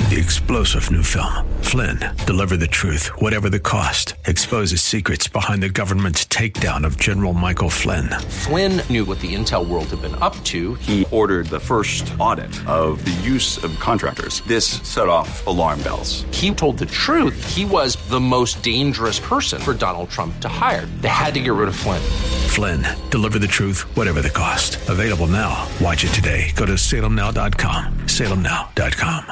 The explosive new film, Flynn, deliver the truth, whatever the cost. Exposes secrets behind the government's takedown of General Michael Flynn. Flynn knew what the intel world had been up to. He ordered the first audit of the use of contractors. This set off alarm bells. He told the truth. He was the most dangerous person for Donald Trump to hire. They had to get rid of Flynn. Flynn, deliver the truth, whatever the cost. Available now. Watch it today. Go to salemnow.com. salemnow.com.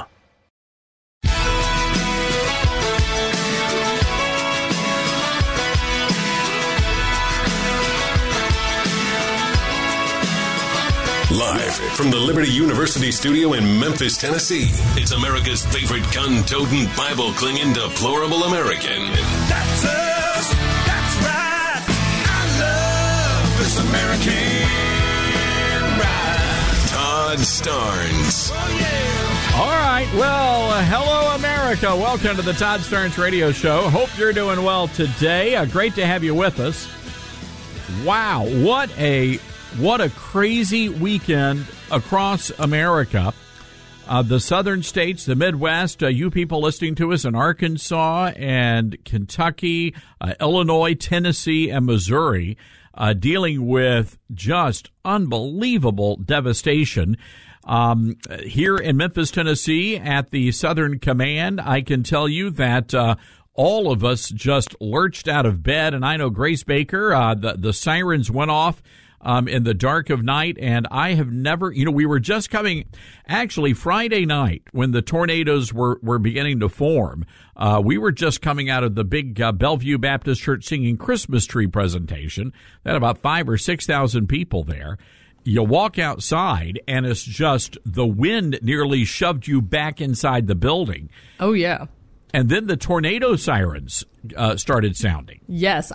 Live from the Liberty University studio in Memphis, Tennessee, it's America's favorite gun-toting, Bible-clinging, deplorable American. That's us. That's right. I love this American ride. Todd Starnes. Oh, yeah. All right. Well, hello, America. Welcome to the Todd Starnes Radio Show. Hope you're doing well today. Great to have you with us. Wow. What a crazy weekend across America. The southern states, the Midwest, you people listening to us in Arkansas and Kentucky, Illinois, Tennessee, and Missouri, dealing with just unbelievable devastation. Here in Memphis, Tennessee, at the Southern Command, I can tell you that all of us just lurched out of bed. And I know Grace Baker, the sirens went off in the dark of night, and I have never, we were just coming, actually Friday night when the tornadoes were beginning to form, we were just coming out of the big Bellevue Baptist Church singing Christmas tree presentation. They had about 5,000 or 6,000 people there. You walk outside, and it's just the wind nearly shoved you back inside the building. Oh, yeah. And then the tornado sirens started sounding. Yes,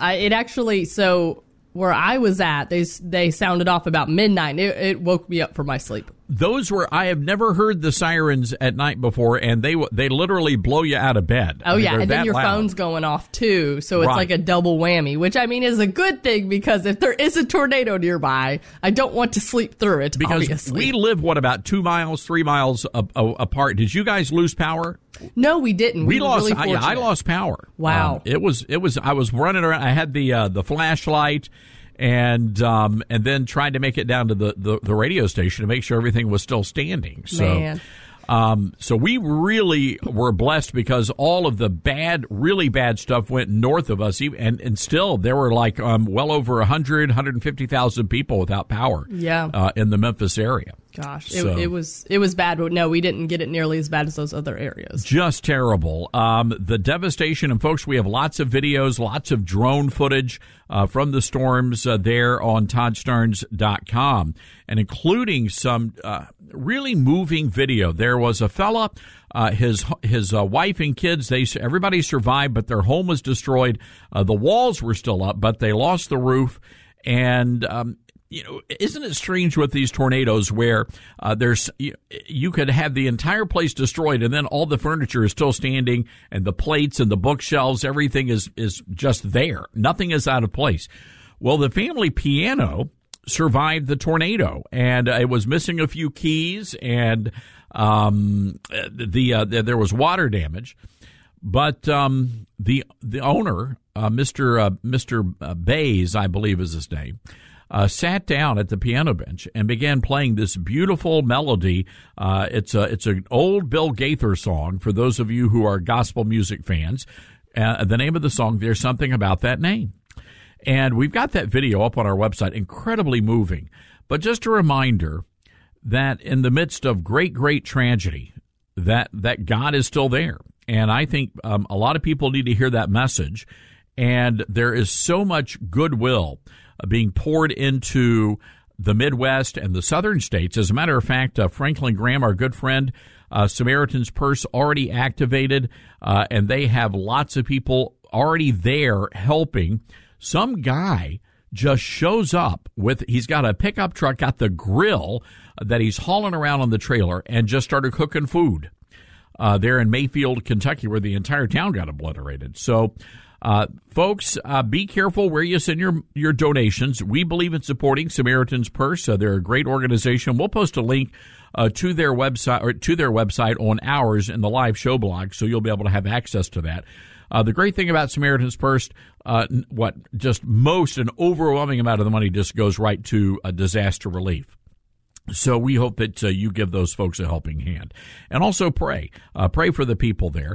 so where I was at, they sounded off about midnight. It woke me up from my sleep. I have never heard the sirens at night before, and they literally blow you out of bed. Oh, yeah, and then your loud. Phone's going off, too, so it's right. like a double whammy, which, is a good thing, because if there is a tornado nearby, I don't want to sleep through it, because obviously. We live, about 2 miles, 3 miles apart. Did you guys lose power? No, we didn't. We lost. Really fortunate. I lost power. Wow. It was. I was running around. I had the flashlight, and then tried to make it down to the radio station to make sure everything was still standing. So, Man. So we really were blessed, because all of the really bad stuff went north of us, and still there were well over 150,000 people without power. Yeah. In the Memphis area. Gosh, So, it was bad, but no, we didn't get it nearly as bad as those other areas. Just terrible. The devastation, and folks, we have lots of videos, lots of drone footage from the storms there on ToddStarnes.com, and including some really moving video. There was a fella, his wife and kids, everybody survived, but their home was destroyed. The walls were still up, but they lost the roof, and isn't it strange with these tornadoes where you could have the entire place destroyed, and then all the furniture is still standing, and the plates and the bookshelves, everything is just there. Nothing is out of place. Well, the family piano survived the tornado, and it was missing a few keys, and there was water damage. But the owner, Mr. Bays, I believe is his name, sat down at the piano bench and began playing this beautiful melody. It's an old Bill Gaither song, for those of you who are gospel music fans. The name of the song, There's Something About That Name. And we've got that video up on our website, incredibly moving. But just a reminder that in the midst of great, great tragedy, that God is still there. And I think a lot of people need to hear that message. And there is so much goodwill being poured into the Midwest and the southern states. As a matter of fact, Franklin Graham, our good friend, Samaritan's Purse, already activated, and they have lots of people already there helping. Some guy just shows up he's got a pickup truck, got the grill that he's hauling around on the trailer, and just started cooking food there in Mayfield, Kentucky, where the entire town got obliterated. So Folks, be careful where you send your donations. We believe in supporting Samaritan's Purse. They're a great organization. We'll post a link to their website on ours in the live show blog, so you'll be able to have access to that. The great thing about Samaritan's Purse, an overwhelming amount of the money just goes right to disaster relief. So we hope that you give those folks a helping hand, and also pray for the people there,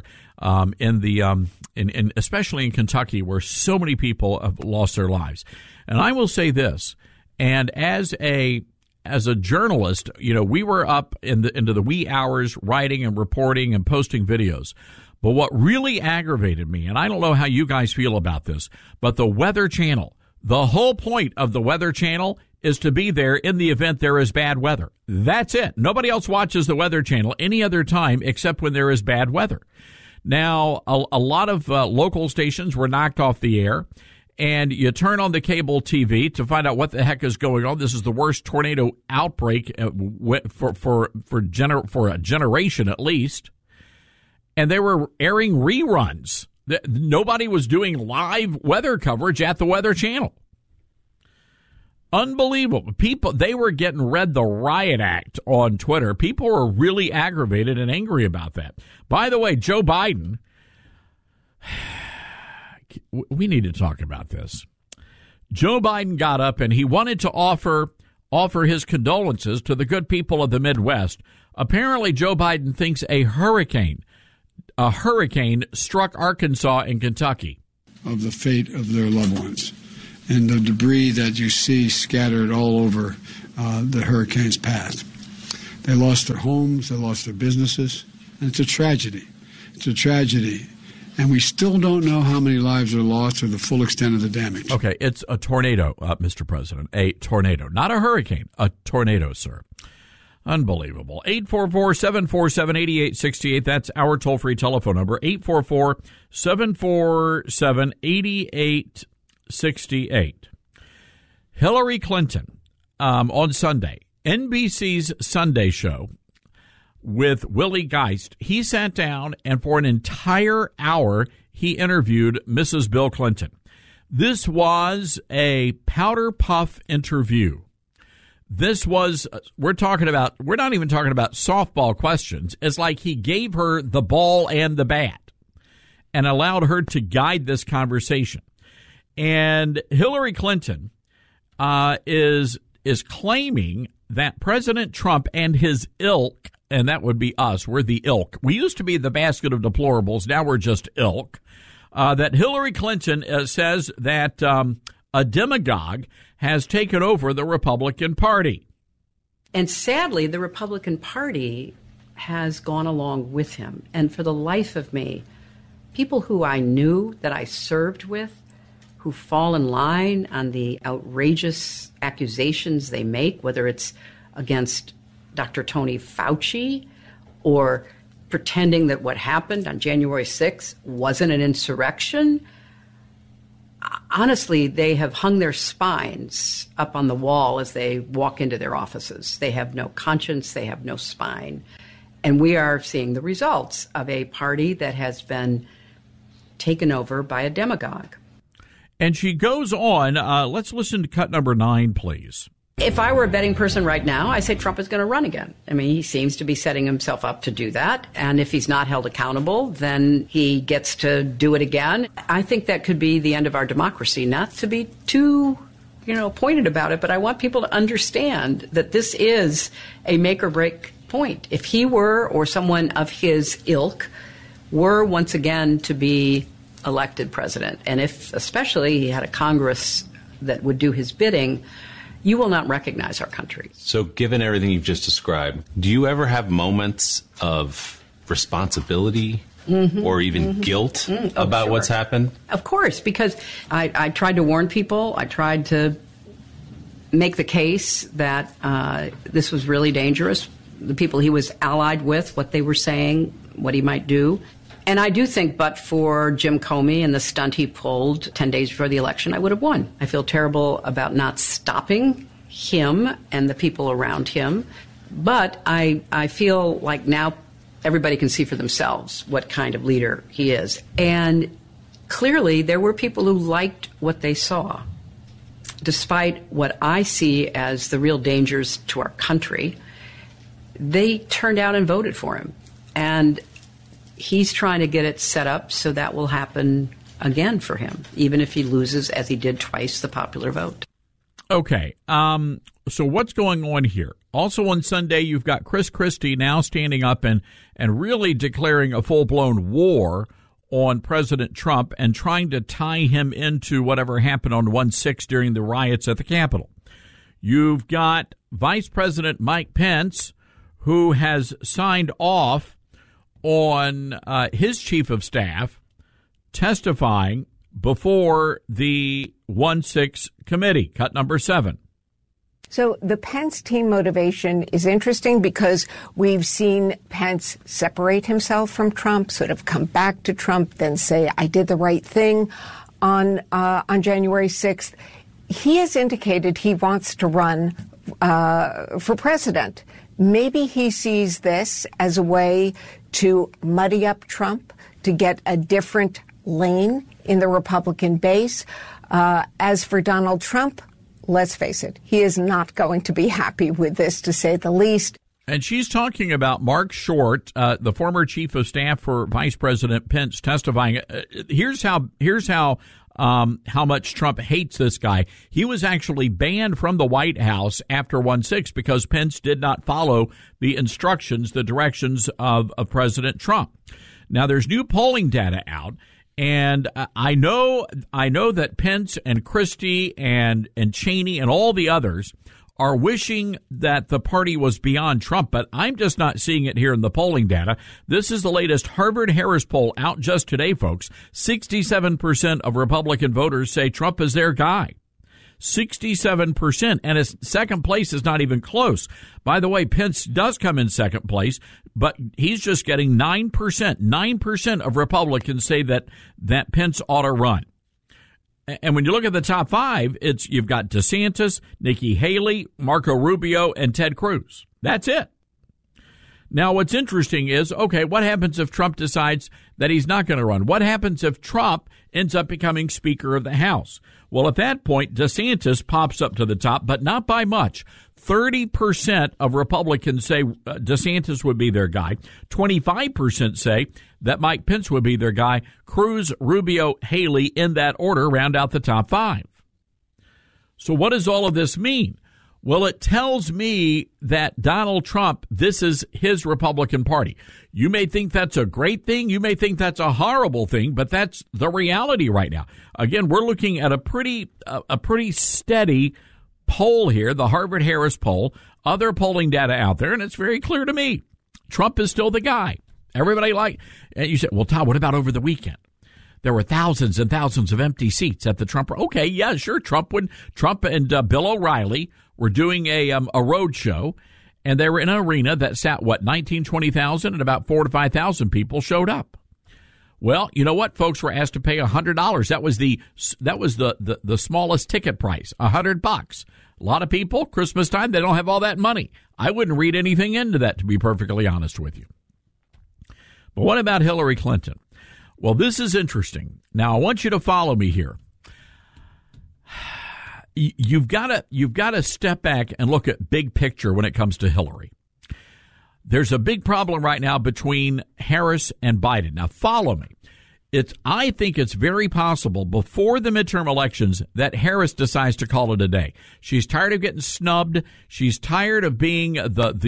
in especially in Kentucky, where so many people have lost their lives. And I will say this, and as a journalist, we were up into the wee hours writing and reporting and posting videos. But what really aggravated me, and I don't know how you guys feel about this, but the Weather Channel, the whole point of the Weather Channel is to be there in the event there is bad weather. That's it. Nobody else watches the Weather Channel any other time except when there is bad weather. Now, a lot of local stations were knocked off the air, and you turn on the cable TV to find out what the heck is going on. This is the worst tornado outbreak for a generation at least. And they were airing reruns. Nobody was doing live weather coverage at the Weather Channel. Unbelievable. People, they were getting read the riot act on Twitter. People were really aggravated and angry about that. By the way, Joe Biden, we need to talk about this. Joe Biden got up and he wanted to offer his condolences to the good people of the Midwest. Apparently, Joe Biden thinks a hurricane struck Arkansas and Kentucky. Of the fate of their loved ones and the debris that you see scattered all over the hurricane's path. They lost their homes, they lost their businesses, and it's a tragedy. It's a tragedy. And we still don't know how many lives are lost or the full extent of the damage. Okay, it's a tornado, Mr. President. A tornado. Not a hurricane. A tornado, sir. Unbelievable. 844-747-8868. That's our toll-free telephone number. 844-747-8868. Hillary Clinton on Sunday, NBC's Sunday show with Willie Geist. He sat down and for an entire hour he interviewed Mrs. Bill Clinton. This was a powder puff interview. This was, we're not even talking about softball questions. It's like he gave her the ball and the bat and allowed her to guide this conversation. And Hillary Clinton is claiming that President Trump and his ilk, and that would be us, we're the ilk. We used to be the basket of deplorables. Now we're just ilk. That Hillary Clinton says that a demagogue has taken over the Republican Party. And sadly, the Republican Party has gone along with him. And for the life of me, people who I knew, that I served with, who fall in line on the outrageous accusations they make, whether it's against Dr. Tony Fauci or pretending that what happened on January 6th wasn't an insurrection. Honestly, they have hung their spines up on the wall as they walk into their offices. They have no conscience. They have no spine. And we are seeing the results of a party that has been taken over by a demagogue. And she goes on. Let's listen to cut number 9, please. If I were a betting person right now, I say Trump is going to run again. I mean, he seems to be setting himself up to do that. And if he's not held accountable, then he gets to do it again. I think that could be the end of our democracy. Not to be too, pointed about it, but I want people to understand that this is a make or break point. If he were, or someone of his ilk, were once again to be elected president, and if especially he had a Congress that would do his bidding, you will not recognize our country. So given everything you've just described, do you ever have moments of responsibility or even guilt about what's happened? Of course, because I tried to warn people. I tried to make the case that this was really dangerous. The people he was allied with, what they were saying, what he might do. And I do think, but for Jim Comey and the stunt he pulled 10 days before the election, I would have won. I feel terrible about not stopping him and the people around him. But I feel like now everybody can see for themselves what kind of leader he is. And clearly there were people who liked what they saw. Despite what I see as the real dangers to our country, they turned out and voted for him. And he's trying to get it set up so that will happen again for him, even if he loses, as he did twice, the popular vote. Okay, so what's going on here? Also on Sunday, you've got Chris Christie now standing up and really declaring a full-blown war on President Trump and trying to tie him into whatever happened on 1/6 during the riots at the Capitol. You've got Vice President Mike Pence, who has signed off on his chief of staff testifying before the 1/6 committee, cut number 7. So the Pence team motivation is interesting because we've seen Pence separate himself from Trump, sort of come back to Trump, then say, I did the right thing on January 6th. He has indicated he wants to run for president. Maybe he sees this as a way to muddy up Trump, to get a different lane in the Republican base. As for Donald Trump, let's face it, he is not going to be happy with this, to say the least. And she's talking about Mark Short, the former chief of staff for Vice President Pence, testifying. Here's how much Trump hates this guy. He was actually banned from the White House after 1/6 because Pence did not follow the instructions, the directions of President Trump. Now, there's new polling data out. And I know that Pence and Christie and Cheney and all the others are wishing that the party was beyond Trump, but I'm just not seeing it here in the polling data. This is the latest Harvard-Harris poll out just today, folks. 67% of Republican voters say Trump is their guy. 67%, and his second place is not even close. By the way, Pence does come in second place, but he's just getting 9%. 9% of Republicans say that Pence ought to run. And when you look at the top 5, you've got DeSantis, Nikki Haley, Marco Rubio, and Ted Cruz. That's it. Now, what's interesting is, okay, what happens if Trump decides that he's not going to run? What happens if Trump ends up becoming Speaker of the House? Well, at that point, DeSantis pops up to the top, but not by much. 30% of Republicans say DeSantis would be their guy. 25% say that Mike Pence would be their guy. Cruz, Rubio, Haley, in that order, round out the top 5. So what does all of this mean? Well, it tells me that Donald Trump, this is his Republican Party. You may think that's a great thing. You may think that's a horrible thing, but that's the reality right now. Again, we're looking at a pretty steady poll here, the Harvard-Harris poll, other polling data out there, and it's very clear to me. Trump is still the guy. Everybody and you said, well, Todd, what about over the weekend? There were thousands and thousands of empty seats at the Trump. Okay, yeah, sure. Trump and Bill O'Reilly were doing a road show, and they were in an arena that sat 20,000, and about 4,000 to 5,000 people showed up. Well, you know what? Folks were asked to pay $100. That was the smallest ticket price, $100. A lot of people, Christmas time, they don't have all that money. I wouldn't read anything into that, to be perfectly honest with you. But what about Hillary Clinton? Well, this is interesting. Now, I want you to follow me here. You've got to step back and look at big picture when it comes to Hillary. There's a big problem right now between Harris and Biden. Now, follow me. I think it's very possible before the midterm elections that Harris decides to call it a day. She's tired of getting snubbed. She's tired of being the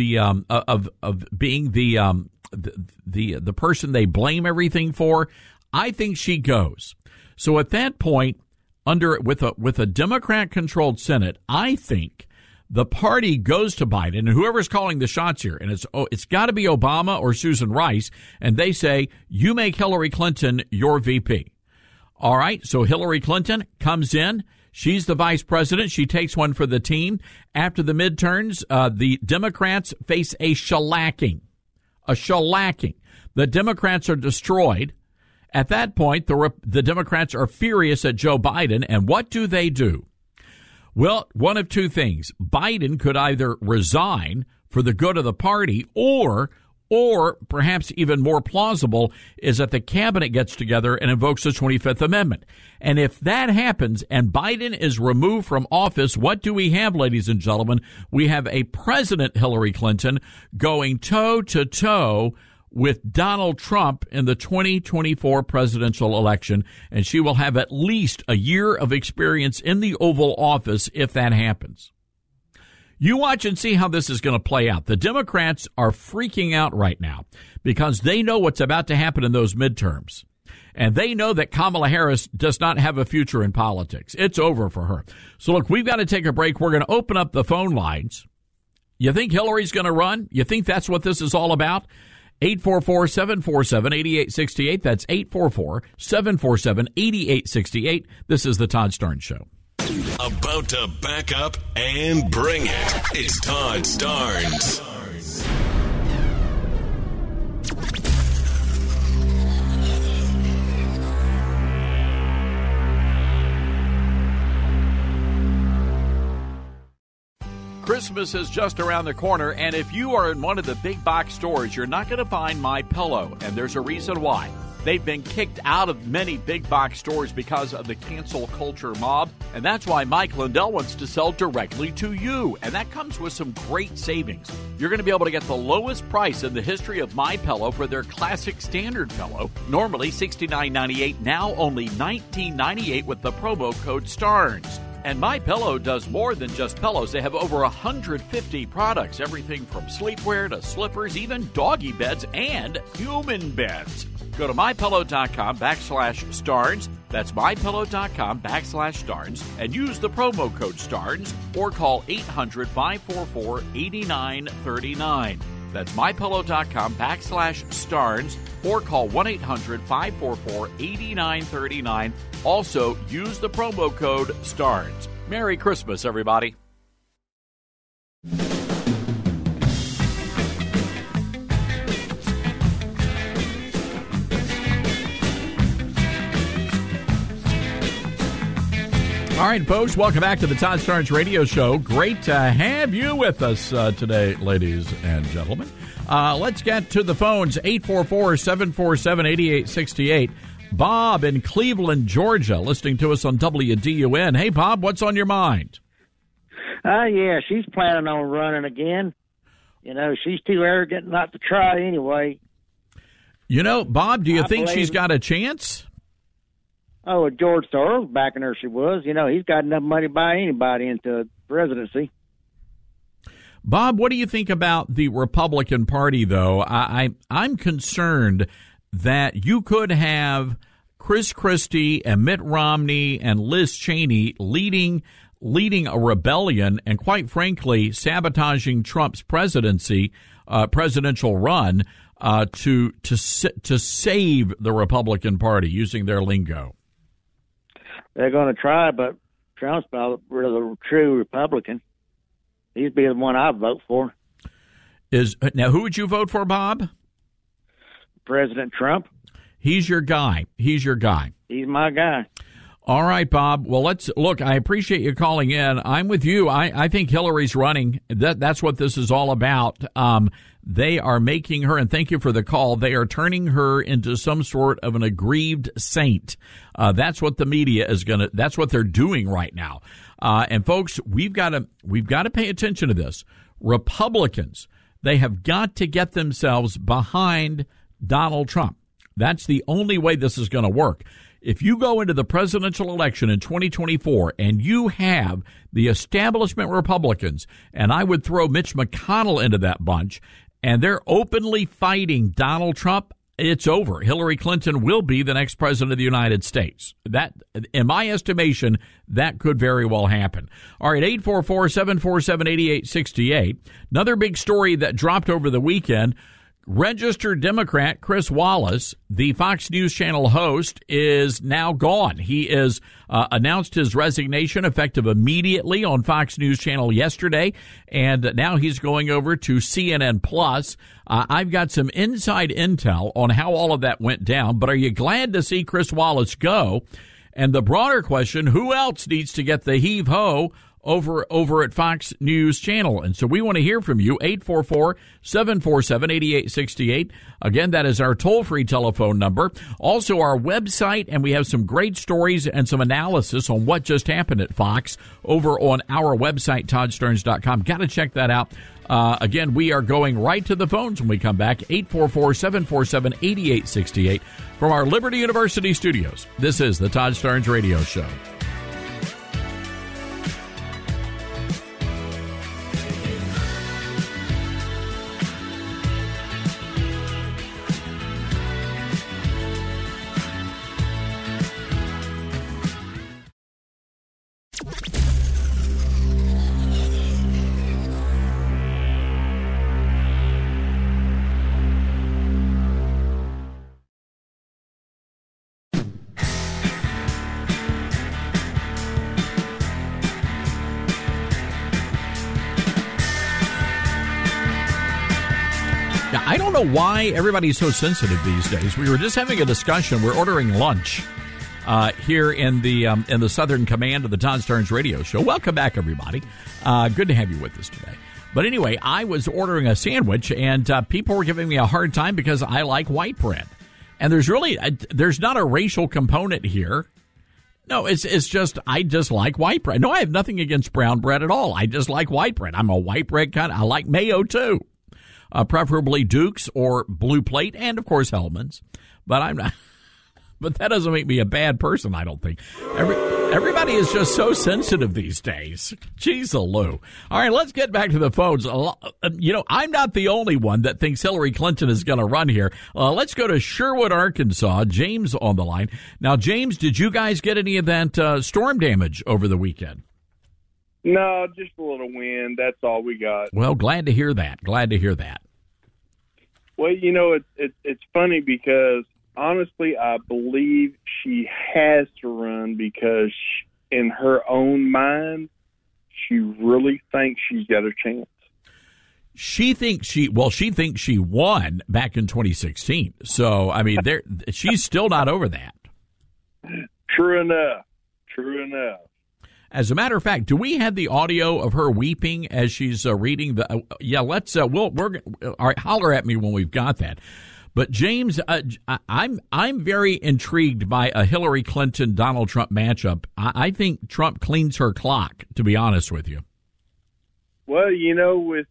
person they blame everything for. I think she goes. So at that point, with a Democrat-controlled Senate, I think the party goes to Biden, and whoever's calling the shots here, and it's got to be Obama or Susan Rice, and they say, you make Hillary Clinton your VP. All right, so Hillary Clinton comes in. She's the vice president. She takes one for the team. After the midterms, the Democrats face a shellacking. The Democrats are destroyed. At that point, the Democrats are furious at Joe Biden, and what do? Well, one of two things. Biden could either resign for the good of the party, or Or perhaps even more plausible is that the cabinet gets together and invokes the 25th Amendment. And if that happens and Biden is removed from office, what do we have, ladies and gentlemen? We have a President Hillary Clinton going toe-to-toe with Donald Trump in the 2024 presidential election, and she will have at least a year of experience in the Oval Office if that happens. You watch and see how this is going to play out. The Democrats are freaking out right now because they know what's about to happen in those midterms. And they know that Kamala Harris does not have a future in politics. It's over for her. So, look, we've got to take a break. We're going to open up the phone lines. You think Hillary's going to run? You think that's what this is all about? 844-747-8868. That's 844-747-8868. This is the Todd Starnes Show. About to back up and bring it. It's Todd Starnes. Christmas is just around the corner, and if you are in one of the big box stores, you're not going to find MyPillow, and there's a reason why. They've been kicked out of many big box stores because of the cancel culture mob, and that's why Mike Lindell wants to sell directly to you, and that comes with some great savings. You're going to be able to get the lowest price in the history of MyPillow for their classic standard pillow, normally $69.98, now only $19.98 with the promo code STARNS. And MyPillow does more than just pillows. They have over 150 products, everything from sleepwear to slippers, even doggy beds and human beds. Go to MyPillow.com/Starnes. That's MyPillow.com/Starnes and use the promo code STARNS or call 800-544-8939. That's MyPillow.com/Starnes or call 1-800-544-8939. Also, use the promo code STARNS. Merry Christmas, everybody. All right, folks, welcome back to the Todd Starnes Radio Show. Great to have you with us today, ladies and gentlemen. Let's get to the phones, 844-747-8868. Bob in Cleveland, Georgia, listening to us on WDUN. Hey, Bob, what's on your mind? Yeah, she's planning on running again. You know, she's too arrogant not to try anyway. You know, Bob, do you think she's got a chance? Oh, George Soros backing her, she was. You know, he's got enough money to buy anybody into presidency. Bob, what do you think about the Republican Party, though? I'm concerned that you could have Chris Christie and Mitt Romney and Liz Cheney leading a rebellion and, quite frankly, sabotaging Trump's presidential run to save the Republican Party, using their lingo. They're going to try, but Trump's probably the true Republican. He'd be the one I'd vote for. Now, who would you vote for, Bob? President Trump. He's your guy. He's my guy. All right, Bob. Well, let's look. I appreciate you calling in. I'm with you. I think Hillary's running. That's what this is all about. They are making her, and thank you for the call, they are turning her into some sort of an aggrieved saint. That's what the media is that's what they're doing right now. And folks, we've got to pay attention to this. Republicans, they have got to get themselves behind Donald Trump. That's the only way this is going to work. If you go into the presidential election in 2024 and you have the establishment Republicans, and I would throw Mitch McConnell into that bunch, and they're openly fighting Donald Trump, it's over. Hillary Clinton will be the next president of the United States. That, in my estimation, that could very well happen. All right, 844-747-8868. Another big story that dropped over the weekend. Registered Democrat Chris Wallace, the Fox News Channel host, is now gone. He is announced his resignation effective immediately on Fox News Channel yesterday, and now he's going over to CNN Plus. I've got some inside intel on how all of that went down, but are you glad to see Chris Wallace go? And the broader question, who else needs to get the heave-ho over at Fox News Channel. And so we want to hear from you, 844-747-8868. Again, that is our toll-free telephone number. Also, our website, and we have some great stories and some analysis on what just happened at Fox over on our website, ToddStearns.com. Got to check that out. Again, we are going right to the phones when we come back, 844-747-8868 from our Liberty University studios. This is the Todd Stearns Radio Show. I don't know why everybody's so sensitive these days. We were just having a discussion. We're ordering lunch here in the Southern Command of the Todd Stearns Radio Show. Welcome back, everybody. Good to have you with us today. But anyway, I was ordering a sandwich, and people were giving me a hard time because I like white bread. And there's not a racial component here. No, it's just I just like white bread. No, I have nothing against brown bread at all. I just like white bread. I'm a white bread kind. I like mayo too. Preferably Duke's or Blue Plate, and of course Hellman's. But I'm not. But that doesn't make me a bad person, I don't think. Everybody is just so sensitive these days. Jeez, Lou. All right, let's get back to the phones. I'm not the only one that thinks Hillary Clinton is going to run here. Let's go to Sherwood, Arkansas. James on the line. Now, James, did you guys get any of that storm damage over the weekend? No, just a little wind. That's all we got. Well, glad to hear that. Well, it's funny because, honestly, I believe she has to run because in her own mind, she really thinks she's got a chance. She thinks she won back in 2016. So, I mean, she's still not over that. True enough. As a matter of fact, do we have the audio of her weeping as she's reading the? Let's. All right, holler at me when we've got that. But James, I'm very intrigued by a Hillary Clinton Donald Trump matchup. I think Trump cleans her clock, to be honest with you. Well, with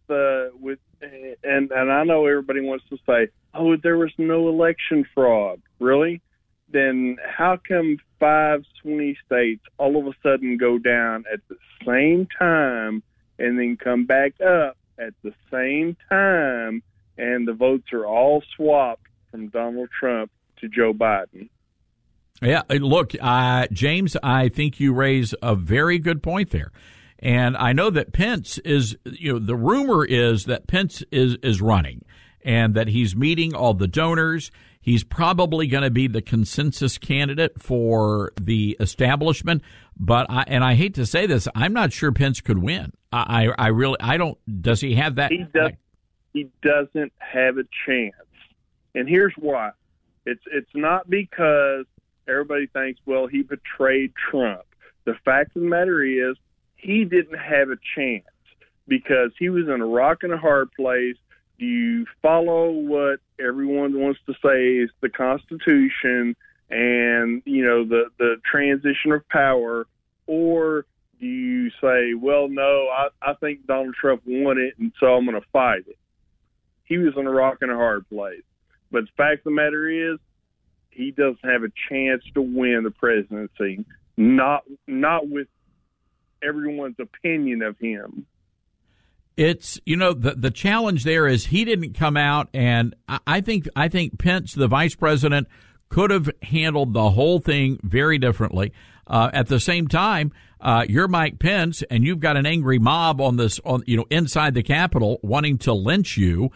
and I know everybody wants to say, oh, there was no election fraud, really. Then how come 5 swing states all of a sudden go down at the same time and then come back up at the same time, and the votes are all swapped from Donald Trump to Joe Biden? Yeah, look, James, I think you raise a very good point there. And I know that Pence is, the rumor is that Pence is running and that he's meeting all the donors. He's probably going to be the consensus candidate for the establishment, but I hate to say this, I'm not sure Pence could win. I don't. Does he have that? He doesn't have a chance, and here's why. It's not because everybody thinks, well, he betrayed Trump. The fact of the matter is, he didn't have a chance because he was in a rock and a hard place. Do you follow what everyone wants to say is the Constitution and, the transition of power? Or do you say, well, no, I think Donald Trump won it, and so I'm going to fight it? He was in a rock and a hard place. But the fact of the matter is, he doesn't have a chance to win the presidency, not with everyone's opinion of him. It's, the challenge there is he didn't come out, and I think Pence, the vice president, could have handled the whole thing very differently. At the same time, you're Mike Pence, and you've got an angry mob inside the Capitol wanting to lynch you.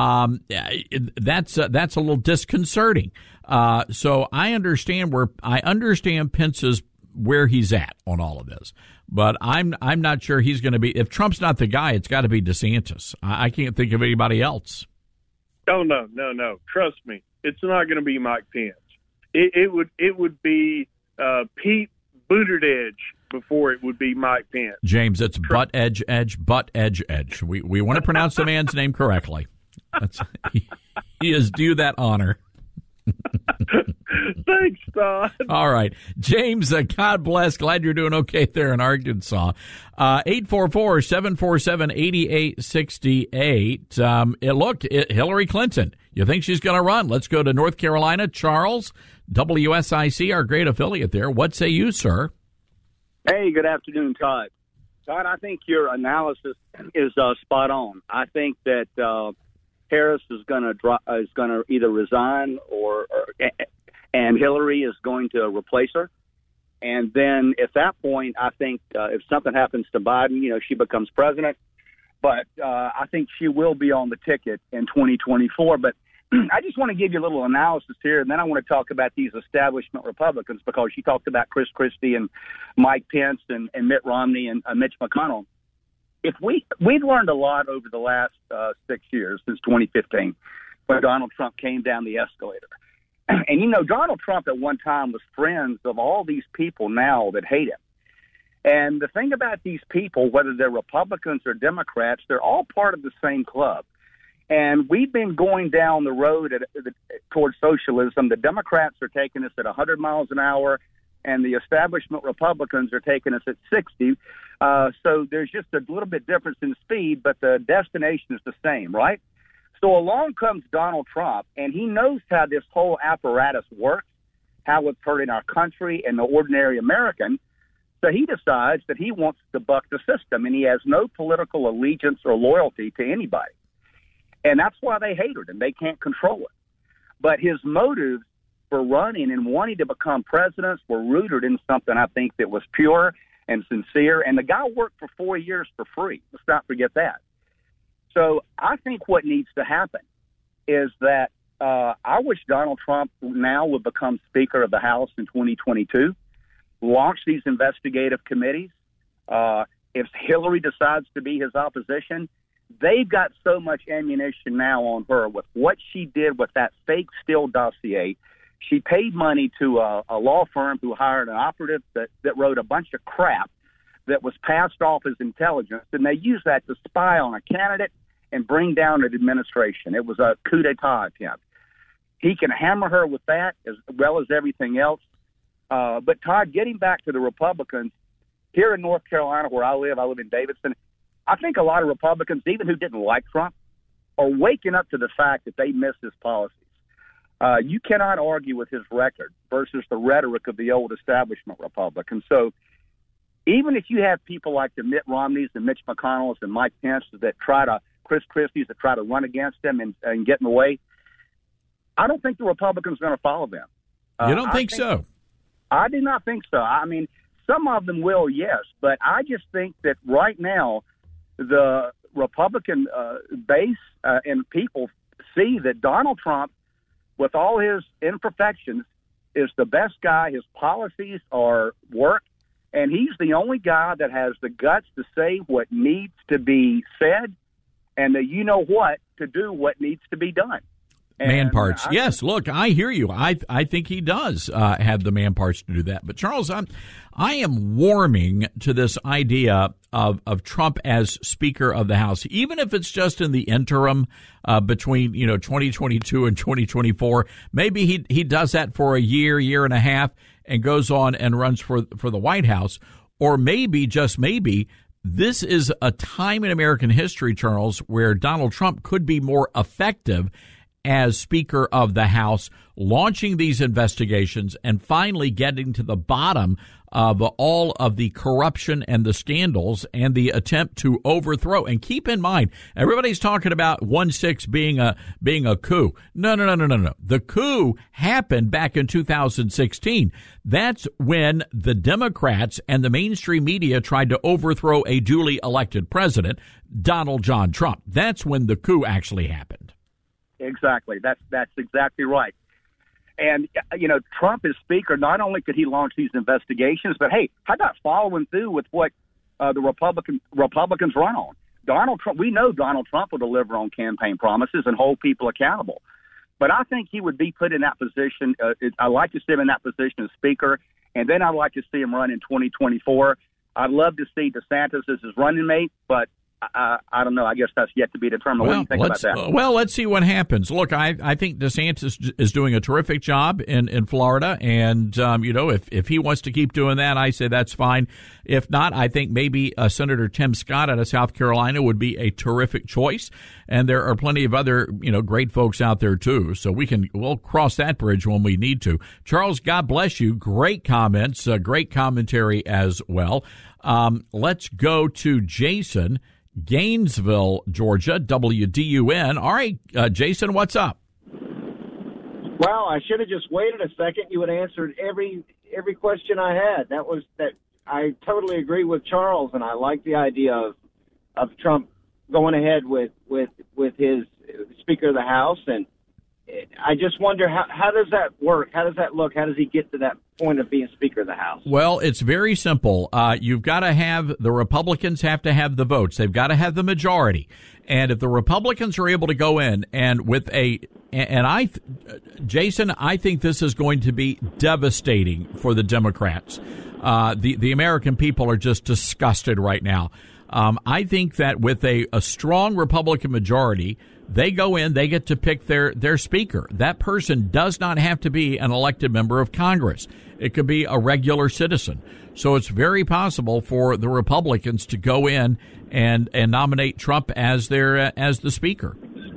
That's a little disconcerting. So I understand Pence's where he's at on all of this. But I'm not sure he's going to be. If Trump's not the guy, it's got to be DeSantis. I can't think of anybody else. Oh no! Trust me, it's not going to be Mike Pence. It would be Pete Buttigieg before it would be Mike Pence. James, it's butt edge. We want to pronounce the man's name correctly. He is due that honor. Thanks, Todd. All right. James, God bless. Glad you're doing okay there in Arkansas. 844-747-8868. Hillary Clinton. You think she's going to run? Let's go to North Carolina. Charles, WSIC, our great affiliate there. What say you, sir? Hey, good afternoon, Todd. Todd, I think your analysis is spot on. I think that Harris is going to either resign and Hillary is going to replace her. And then at that point, I think if something happens to Biden, she becomes president. But I think she will be on the ticket in 2024. But I just want to give you a little analysis here, and then I want to talk about these establishment Republicans, because you talked about Chris Christie and Mike Pence and Mitt Romney and Mitch McConnell. If we've learned a lot over the last 6 years, since 2015, when Donald Trump came down the escalator. And, Donald Trump at one time was friends of all these people now that hate him. And the thing about these people, whether they're Republicans or Democrats, they're all part of the same club. And we've been going down the road towards socialism. The Democrats are taking us at 100 miles an hour, and the establishment Republicans are taking us at 60. So there's just a little bit difference in speed, but the destination is the same, right? So along comes Donald Trump, and he knows how this whole apparatus works, how it's hurting our country and the ordinary American. So he decides that he wants to buck the system, and he has no political allegiance or loyalty to anybody. And that's why they hate him. They can't control it. But his motives for running and wanting to become president were rooted in something, I think, that was pure and sincere. And the guy worked for 4 years for free. Let's not forget that. So I think what needs to happen is that I wish Donald Trump now would become Speaker of the House in 2022, launch these investigative committees. If Hillary decides to be his opposition, they've got so much ammunition now on her with what she did with that fake Steele dossier. She paid money to a law firm who hired an operative that wrote a bunch of crap that was passed off as intelligence, and they used that to spy on a candidate and bring down an administration. It was a coup d'etat attempt. He can hammer her with that as well as everything else. But, Todd, getting back to the Republicans, here in North Carolina where I live in Davidson, I think a lot of Republicans, even who didn't like Trump, are waking up to the fact that they miss his policies. You cannot argue with his record versus the rhetoric of the old establishment Republicans. So even if you have people like the Mitt Romneys and Mitch McConnells and Mike Pence Chris Christie's that try to run against them and get in the way, I don't think the Republicans are going to follow them. You don't think so? I do not think so. I mean, some of them will, yes, but I just think that right now the Republican base and people see that Donald Trump, with all his imperfections, is the best guy. His policies work, and he's the only guy that has the guts to say what needs to be said and to do what needs to be done. Man parts. Yes, look, I hear you. I think he does have the man parts to do that. But, Charles, I am warming to this idea of Trump as Speaker of the House, even if it's just in the interim between 2022 and 2024. Maybe he does that for a year and a half, and goes on and runs for the White House. Or maybe, just maybe, this is a time in American history, Charles, where Donald Trump could be more effective as Speaker of the House, launching these investigations and finally getting to the bottom of all of the corruption and the scandals and the attempt to overthrow. And keep in mind, everybody's talking about 1-6 being a coup. No. The coup happened back in 2016. That's when the Democrats and the mainstream media tried to overthrow a duly elected president, Donald John Trump. That's when the coup actually happened. Exactly. That's exactly right. And, Trump is Speaker. Not only could he launch these investigations, but, hey, how about following through with what the Republicans run on? Donald Trump, we know Donald Trump will deliver on campaign promises and hold people accountable. But I think he would be put in that position. I'd like to see him in that position as Speaker, and then I'd like to see him run in 2024. I'd love to see DeSantis as his running mate, but I don't know. I guess that's yet to be determined. What do you think about that? Well, let's see what happens. Look, I think DeSantis is doing a terrific job in Florida, and if he wants to keep doing that, I say that's fine. If not, I think maybe Senator Tim Scott out of South Carolina would be a terrific choice, and there are plenty of other great folks out there too. So we'll cross that bridge when we need to. Charles, God bless you. Great comments, great commentary as well. Let's go to Jason. Gainesville, Georgia, WDUN. All right, Jason, what's up? Well, I should have just waited a second. You would have answered every question I had. That I totally agree with Charles, and I like the idea of Trump going ahead with his Speaker of the House. And I just wonder how does that work? How does that look? How does he get to that point of being Speaker of the House? Well, it's very simple. You've got to have the Republicans have to have the votes. They've got to have the majority. And if the Republicans are able to go in and Jason, I think this is going to be devastating for the Democrats. The American people are just disgusted right now. I think that with a strong Republican majority, they go in, they get to pick their speaker. That person does not have to be an elected member of Congress. It could be a regular citizen. So it's very possible for the Republicans to go in and nominate Trump as the speaker.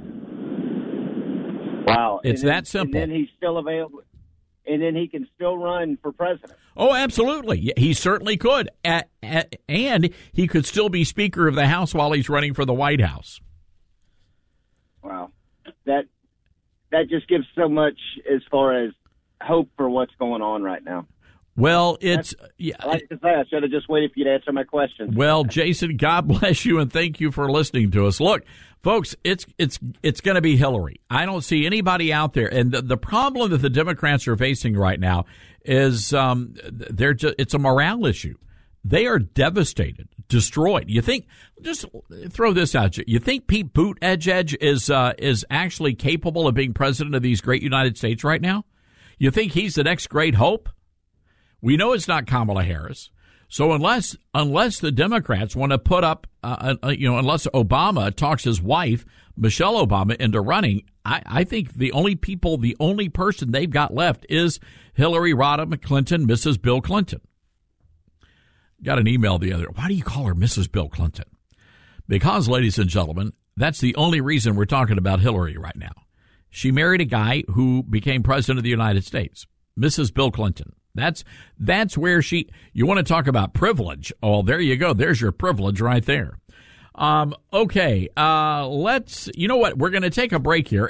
Wow. It's that simple. And then he's still available. And then he can still run for president. Oh, absolutely. He certainly could. And he could still be Speaker of the House while he's running for the White House. Wow. That just gives so much as far as hope for what's going on right now. Well, I like to say, I should have just waited for you to answer my question. Well, Jason, God bless you, and thank you for listening to us. Look, folks, it's going to be Hillary. I don't see anybody out there, and the problem that the Democrats are facing right now is it's a morale issue. They are devastated, destroyed. You think? Just throw this out. You think Pete Buttigieg is actually capable of being president of these great United States right now? You think he's the next great hope? We know it's not Kamala Harris. So unless the Democrats want to put up, unless Obama talks his wife, Michelle Obama, into running, I think the only person they've got left is Hillary Rodham Clinton, Mrs. Bill Clinton. Got an email the other day. Why do you call her Mrs. Bill Clinton? Because, ladies and gentlemen, that's the only reason we're talking about Hillary right now. She married a guy who became president of the United States, Mrs. Bill Clinton. That's where you want to talk about privilege. Oh, there you go. There's your privilege right there. Okay. You know what? We're going to take a break here.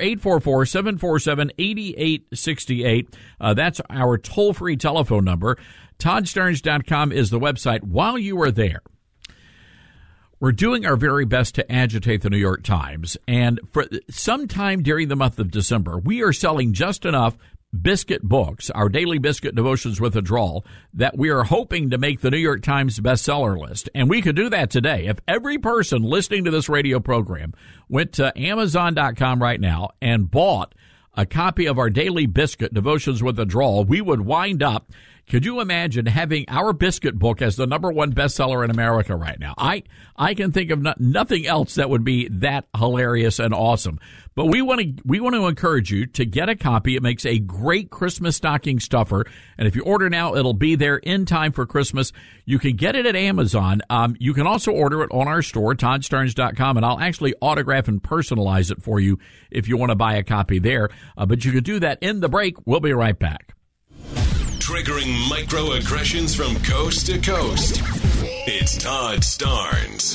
844-747-8868. That's our toll-free telephone number. ToddStearns.com is the website. While you are there, we're doing our very best to agitate the New York Times. And for sometime during the month of December, we are selling just enough biscuit books, our daily biscuit devotions with a drawl, that we are hoping to make the New York Times bestseller list. And we could do that today. If every person listening to this radio program went to Amazon.com right now and bought a copy of our daily biscuit devotions with a drawl, we would wind up. Could you imagine having our biscuit book as the number one bestseller in America right now? I can think of nothing else that would be that hilarious and awesome. But we want to encourage you to get a copy. It makes a great Christmas stocking stuffer. And if you order now, it'll be there in time for Christmas. You can get it at Amazon. You can also order it on our store, ToddStearns.com, and I'll actually autograph and personalize it for you if you want to buy a copy there. But you can do that in the break. We'll be right back. Triggering microaggressions from coast to coast. It's Todd Starnes.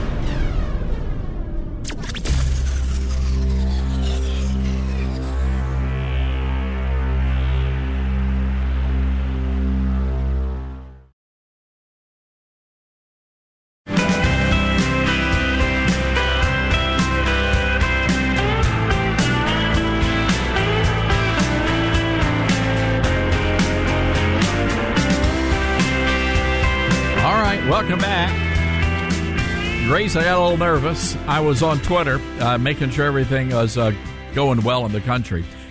Welcome back. Grace, I got a little nervous. I was on Twitter making sure everything was going well in the country.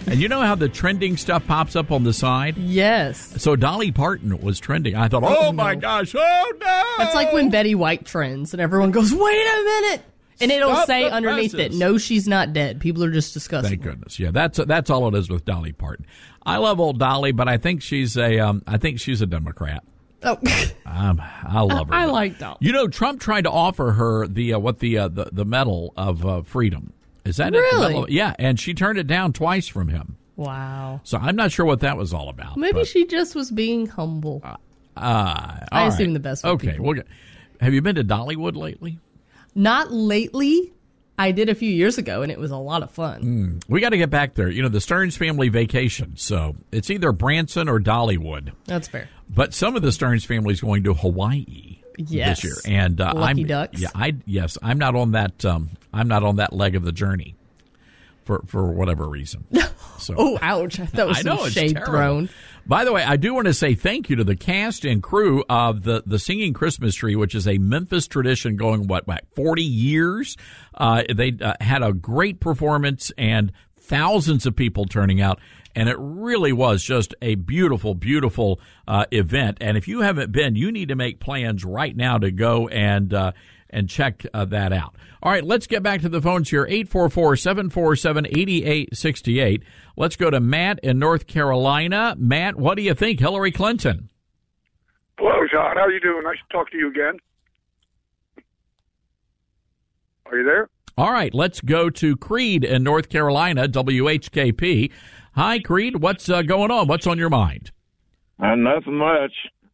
And you know how the trending stuff pops up on the side? Yes. So Dolly Parton was trending. I thought, oh my gosh, oh no! That's like when Betty White trends and everyone goes, wait a minute! And it'll Stop say the underneath presses. it, no, she's not dead. People are just discussing Thank her. goodness. Yeah, that's all it is with Dolly Parton. I love old Dolly, but I think she's a Democrat. Oh. I love her. I like Dolly. You know, Trump tried to offer her the Medal of Freedom. Is that Really? it? Yeah, and she turned it down twice from him. Wow. So I'm not sure what that was all about. Maybe she just was being humble. I assume the best for Okay. people. Well, have you been to Dollywood lately? Not lately. I did a few years ago, and it was a lot of fun. We got to get back there. You know, the Stearns family vacation. So it's either Branson or Dollywood. That's fair. But some of the Stearns family is going to Hawaii Yes. this year, and Lucky ducks. Yeah, I'm not on that. I'm not on that leg of the journey for whatever reason. So, Oh, ouch. That was I know, some it's shade terrible. thrown. By the way, I do want to say thank you to the cast and crew of the Singing Christmas Tree, which is a Memphis tradition going, 40 years. They had a great performance and thousands of people turning out. And it really was just a beautiful, beautiful event. And if you haven't been, you need to make plans right now to go and check that out. All right, let's get back to the phones here. 844-747-8868. Let's go to Matt in North Carolina. Matt, what do you think? Hillary Clinton. Hello, John. How are you doing? Nice to talk to you again. Are you there? All right, let's go to Creed in North Carolina, WHKP. Hi, Creed. What's going on? What's on your mind? Nothing much.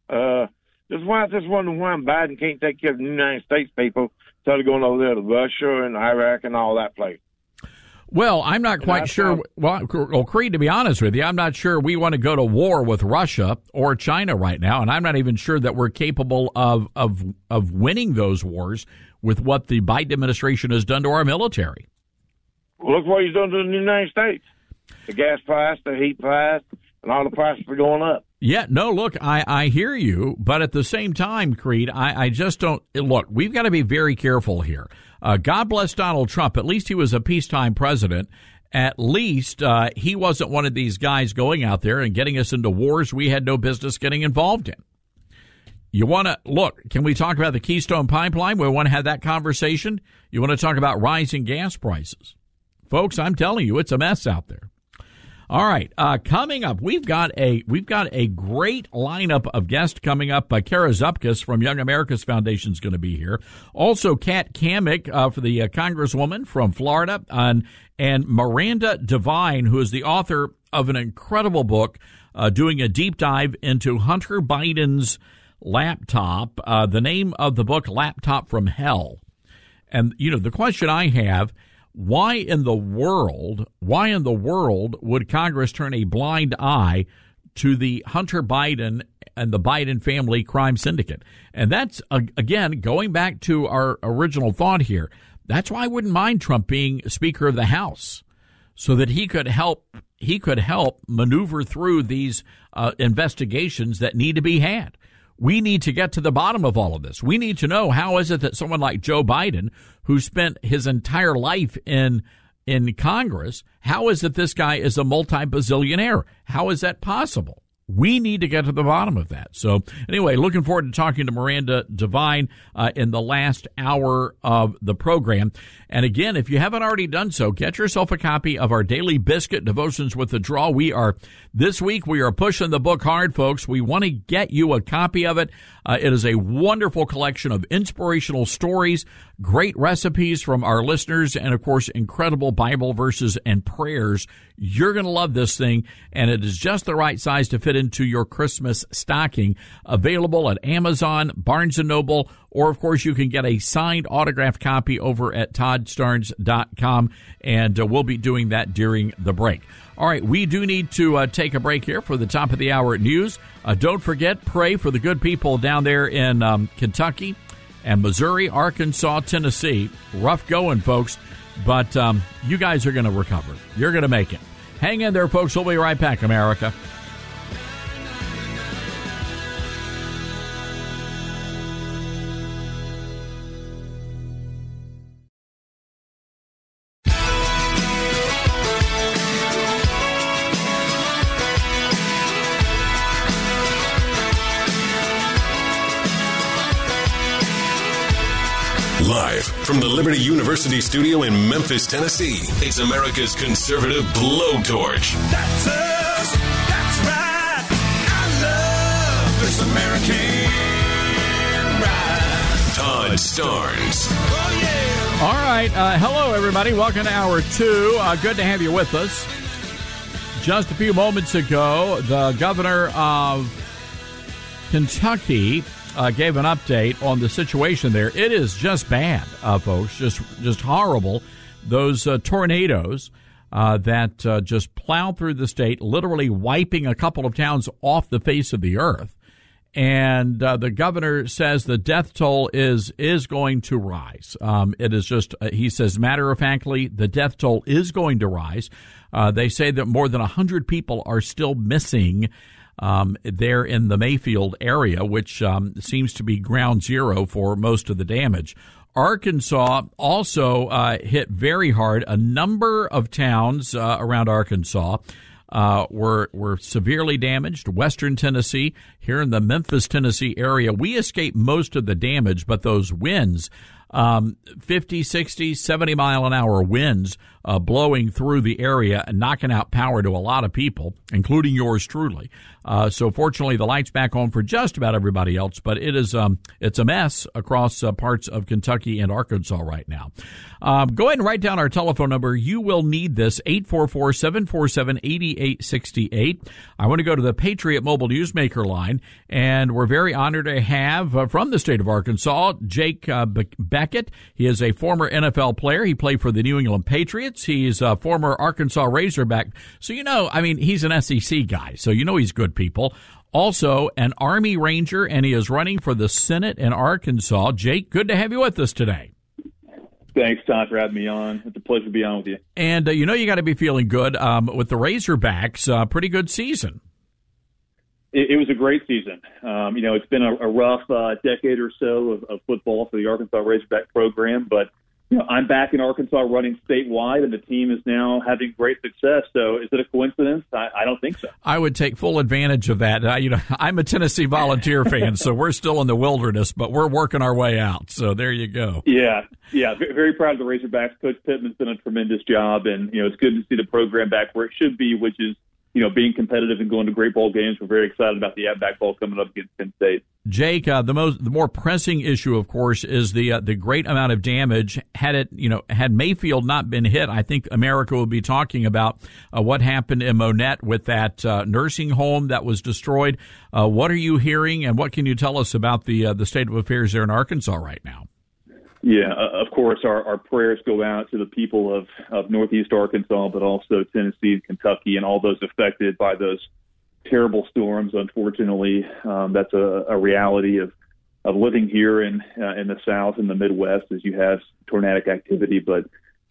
Just wondering why Biden can't take care of the United States people instead of going over there to Russia and Iraq and all that place. Well, I'm not quite sure. Well, Creed, to be honest with you, I'm not sure we want to go to war with Russia or China right now, and I'm not even sure that we're capable of winning those wars with what the Biden administration has done to our military. Well, look what he's done to the United States. The gas price, the heat price, and all the prices are going up. Yeah, no, look, I hear you, but at the same time, Creed, I just don't, look, we've got to be very careful here. God bless Donald Trump. At least he was a peacetime president. At least he wasn't one of these guys going out there and getting us into wars we had no business getting involved in. You want to, look, can we talk about the Keystone Pipeline? We want to have that conversation. You want to talk about rising gas prices. Folks, I'm telling you, it's a mess out there. All right, coming up, we've got a great lineup of guests coming up. Kara Zupkis from Young America's Foundation is going to be here. Also, Kat Kamik for the Congresswoman from Florida, and Miranda Devine, who is the author of an incredible book doing a deep dive into Hunter Biden's laptop. The name of the book, Laptop from Hell. And, you know, the question I have, why in the world would Congress turn a blind eye to the Hunter Biden and the Biden family crime syndicate? And that's, again, going back to our original thought here. That's why I wouldn't mind Trump being Speaker of the House, so that he could help maneuver through these investigations that need to be had. We need to get to the bottom of all of this. We need to know, how is it that someone like Joe Biden, who spent his entire life in Congress, how is it this guy is a multi-bazillionaire? How is that possible? We need to get to the bottom of that. So anyway, looking forward to talking to Miranda Devine in the last hour of the program. And again, if you haven't already done so, get yourself a copy of our Daily Biscuit Devotions with the Draw. This week we are pushing the book hard, folks. We want to get you a copy of it. It is a wonderful collection of inspirational stories, great recipes from our listeners, and of course, incredible Bible verses and prayers. You're going to love this thing, and it is just the right size to fit into your Christmas stocking. Available at Amazon, Barnes & Noble, or, of course, you can get a signed autographed copy over at ToddStarnes.com, and we'll be doing that during the break. All right, we do need to take a break here for the top of the hour news. Don't forget, pray for the good people down there in Kentucky and Missouri, Arkansas, Tennessee. Rough going, folks, but you guys are going to recover. You're going to make it. Hang in there, folks. We'll be right back, America. Live from the Liberty University studio in Memphis, Tennessee, it's America's conservative blowtorch. That's us. That's right. I love this American ride. Todd Starnes. Oh, yeah. All right. Hello, everybody. Welcome to Hour 2. Good to have you with us. Just a few moments ago, the governor of Kentucky gave an update on the situation there. It is just bad, folks, just horrible. Those tornadoes that just plow through the state, literally wiping a couple of towns off the face of the earth. And the governor says the death toll is going to rise. It is just, he says, matter-of-factly, the death toll is going to rise. They say that more than 100 people are still missing there in the Mayfield area, which seems to be ground zero for most of the damage. Arkansas also hit very hard. A number of towns around Arkansas were severely damaged. Western Tennessee, here in the Memphis, Tennessee area, we escaped most of the damage, but those winds, 50, 60, 70 mile an hour winds blowing through the area and knocking out power to a lot of people, including yours truly. So fortunately, the light's back on for just about everybody else, but it's a mess across parts of Kentucky and Arkansas right now. Go ahead and write down our telephone number. You will need this, 844-747-8868. I want to go to the Patriot Mobile Newsmaker line, and we're very honored to have from the state of Arkansas, Jake Beckett. He is a former NFL player. He played for the New England Patriots. He's a former Arkansas Razorback. So, he's an SEC guy, so he's good people. Also, an Army Ranger, and he is running for the Senate in Arkansas. Jake, good to have you with us today. Thanks, Todd, for having me on. It's a pleasure to be on with you. And, you got to be feeling good with the Razorbacks. Pretty good season. It was a great season. It's been a rough decade or so of football for the Arkansas Razorback program, but I'm back in Arkansas running statewide, and the team is now having great success. So is it a coincidence? I don't think so. I would take full advantage of that. I'm a Tennessee Volunteer fan, so we're still in the wilderness, but we're working our way out. So there you go. Yeah. Very proud of the Razorbacks. Coach Pittman's done a tremendous job, and, it's good to see the program back where it should be, which is, being competitive and going to great bowl games. We're very excited about the Outback Bowl coming up against Penn State. Jake, the more pressing issue, of course, is the great amount of damage. Had Mayfield not been hit, I think America would be talking about what happened in Monette with that nursing home that was destroyed. What are you hearing, and what can you tell us about the state of affairs there in Arkansas right now? Yeah, of course, our prayers go out to the people of Northeast Arkansas, but also Tennessee and Kentucky and all those affected by those terrible storms. Unfortunately, that's a reality of living here in the South and the Midwest as you have tornadic activity. But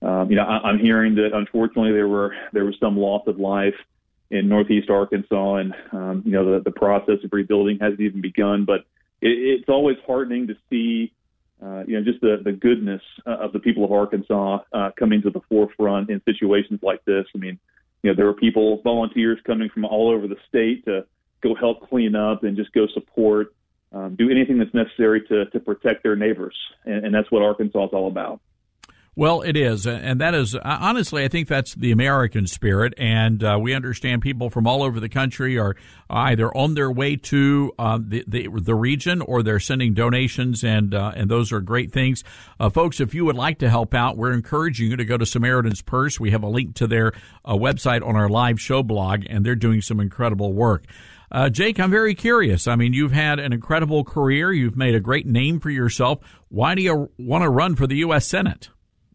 I'm hearing that unfortunately there was some loss of life in Northeast Arkansas, and the process of rebuilding hasn't even begun. But it's always heartening to see. Just the goodness of the people of Arkansas coming to the forefront in situations like this. I mean, there are volunteers coming from all over the state to go help clean up and just go support, do anything that's necessary to protect their neighbors. And that's what Arkansas is all about. Well, it is, and that is, honestly, I think that's the American spirit, and we understand people from all over the country are either on their way to the region or they're sending donations, and those are great things. Folks, if you would like to help out, we're encouraging you to go to Samaritan's Purse. We have a link to their website on our live show blog, and they're doing some incredible work. Jake, I'm very curious. I mean, you've had an incredible career. You've made a great name for yourself. Why do you want to run for the U.S. Senate?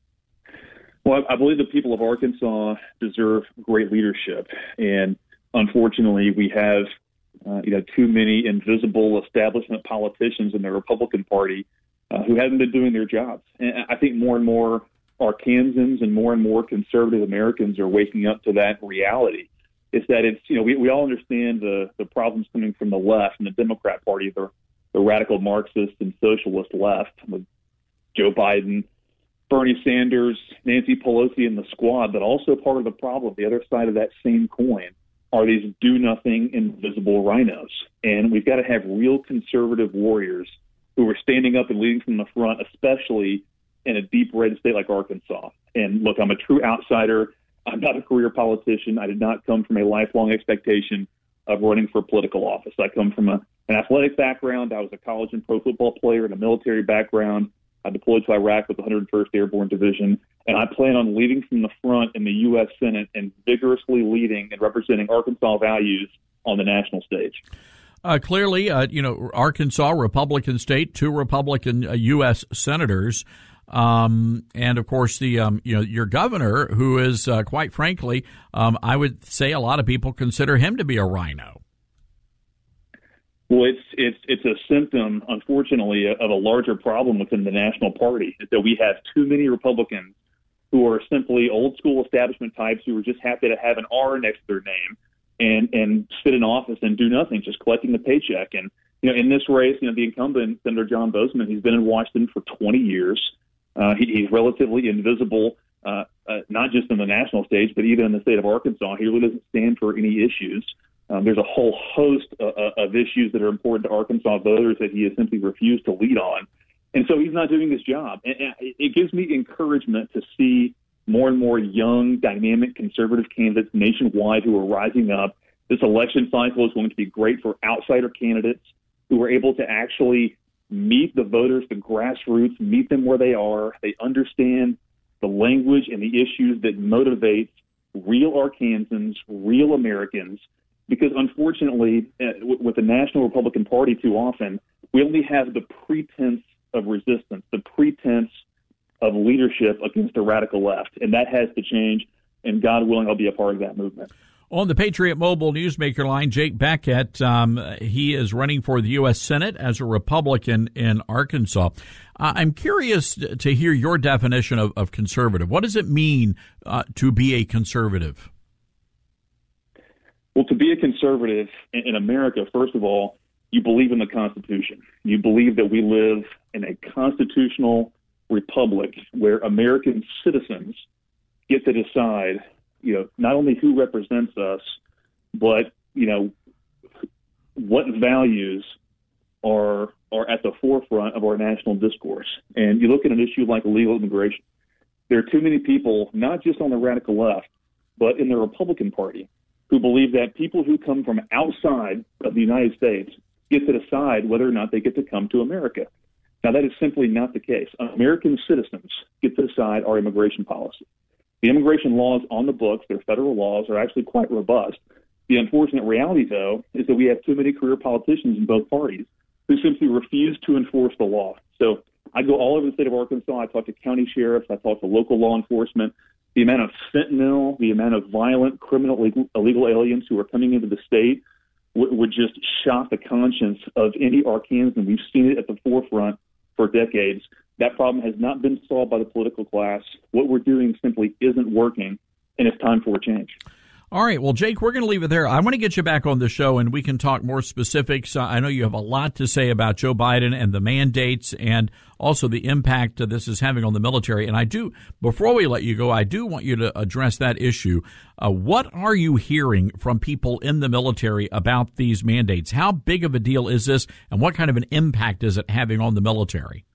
Well, I believe the people of Arkansas deserve great leadership, and unfortunately, we have too many invisible establishment politicians in the Republican Party who haven't been doing their jobs. And I think more and more Arkansans and more conservative Americans are waking up to that reality. It's that we all understand the problems coming from the left and the Democrat Party, the radical Marxist and socialist left with Joe Biden, Bernie Sanders, Nancy Pelosi, and the squad, but also part of the problem, the other side of that same coin, are these do-nothing, invisible rhinos. And we've got to have real conservative warriors who are standing up and leading from the front, especially in a deep red state like Arkansas. And look, I'm a true outsider. I'm not a career politician. I did not come from a lifelong expectation of running for political office. I come from an athletic background. I was a college and pro football player and a military background. I deployed to Iraq with the 101st Airborne Division, and I plan on leading from the front in the U.S. Senate and vigorously leading and representing Arkansas values on the national stage. Clearly, Arkansas, Republican state, 2 Republican U.S. senators, and of course your governor, who is quite frankly, I would say a lot of people consider him to be a rhino. Well, it's a symptom, unfortunately, of a larger problem within the national party, that we have too many Republicans who are simply old school establishment types who are just happy to have an R next to their name and sit in office and do nothing, just collecting the paycheck. And in this race, the incumbent, Senator John Bozeman, he's been in Washington for 20 years. He's relatively invisible, not just in the national stage, but even in the state of Arkansas. He really doesn't stand for any issues. There's a whole host of issues that are important to Arkansas voters that he has simply refused to lead on. And so he's not doing his job. And it gives me encouragement to see more and more young, dynamic, conservative candidates nationwide who are rising up. This election cycle is going to be great for outsider candidates who are able to actually meet the voters, the grassroots, meet them where they are. They understand the language and the issues that motivate real Arkansans, real Americans. Because unfortunately, with the National Republican Party too often, we only have the pretense of resistance, the pretense of leadership against the radical left. And that has to change. And God willing, I'll be a part of that movement. On the Patriot Mobile Newsmaker line, Jake Beckett, he is running for the U.S. Senate as a Republican in Arkansas. I'm curious to hear your definition of conservative. What does it mean to be a conservative? Well, to be a conservative in America, first of all, you believe in the Constitution. You believe that we live in a constitutional republic where American citizens get to decide, not only who represents us, but, what values are at the forefront of our national discourse. And you look at an issue like illegal immigration. There are too many people, not just on the radical left, but in the Republican Party, who believe that people who come from outside of the United States get to decide whether or not they get to come to America. Now, that is simply not the case. American citizens get to decide our immigration policy. The immigration laws on the books, their federal laws, are actually quite robust. The unfortunate reality, though, is that we have too many career politicians in both parties who simply refuse to enforce the law. So I go all over the state of Arkansas. I talk to county sheriffs. I talk to local law enforcement. The amount of fentanyl, the amount of violent, criminal, illegal aliens who are coming into the state would just shock the conscience of any Arkansan. We've seen it at the forefront for decades. That problem has not been solved by the political class. What we're doing simply isn't working, and it's time for a change. All right. Well, Jake, we're going to leave it there. I want to get you back on the show, and we can talk more specifics. I know you have a lot to say about Joe Biden and the mandates and also the impact this is having on the military. And before we let you go, I do want you to address that issue. What are you hearing from people in the military about these mandates? How big of a deal is this, and what kind of an impact is it having on the military?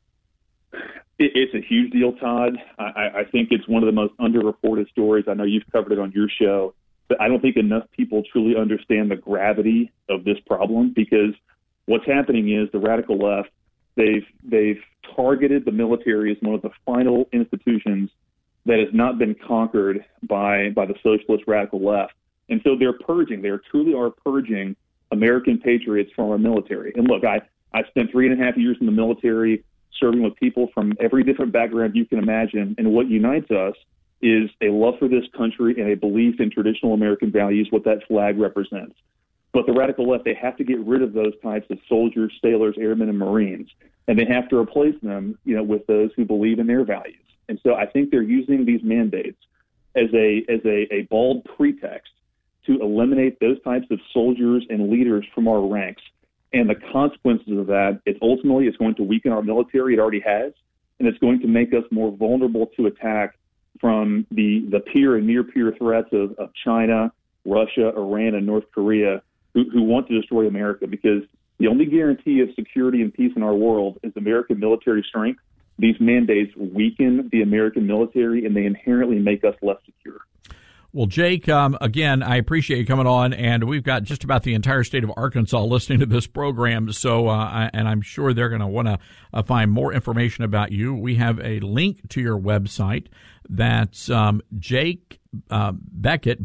It's a huge deal, Todd. I think it's one of the most underreported stories. I know you've covered it on your show, but I don't think enough people truly understand the gravity of this problem, because what's happening is the radical left, they've targeted the military as one of the final institutions that has not been conquered by the socialist radical left. And so they're purging. They truly are purging American patriots from our military. And look, I spent 3.5 years in the military, serving with people from every different background you can imagine. And what unites us is a love for this country and a belief in traditional American values, what that flag represents. But the radical left, they have to get rid of those types of soldiers, sailors, airmen, and Marines. And they have to replace them, with those who believe in their values. And so I think they're using these mandates as a bald pretext to eliminate those types of soldiers and leaders from our ranks. And the consequences of that, it's going to weaken our military. It already has. And it's going to make us more vulnerable to attack from the peer and near-peer threats of China, Russia, Iran, and North Korea, who want to destroy America. Because the only guarantee of security and peace in our world is American military strength. these mandates weaken the American military and they inherently make us less secure. Well, Jake, again, I appreciate you coming on, and we've got just about the entire state of Arkansas listening to this program, so and I'm sure they're going to want to find more information about you. We have a link to your website. That's Jake Bequette,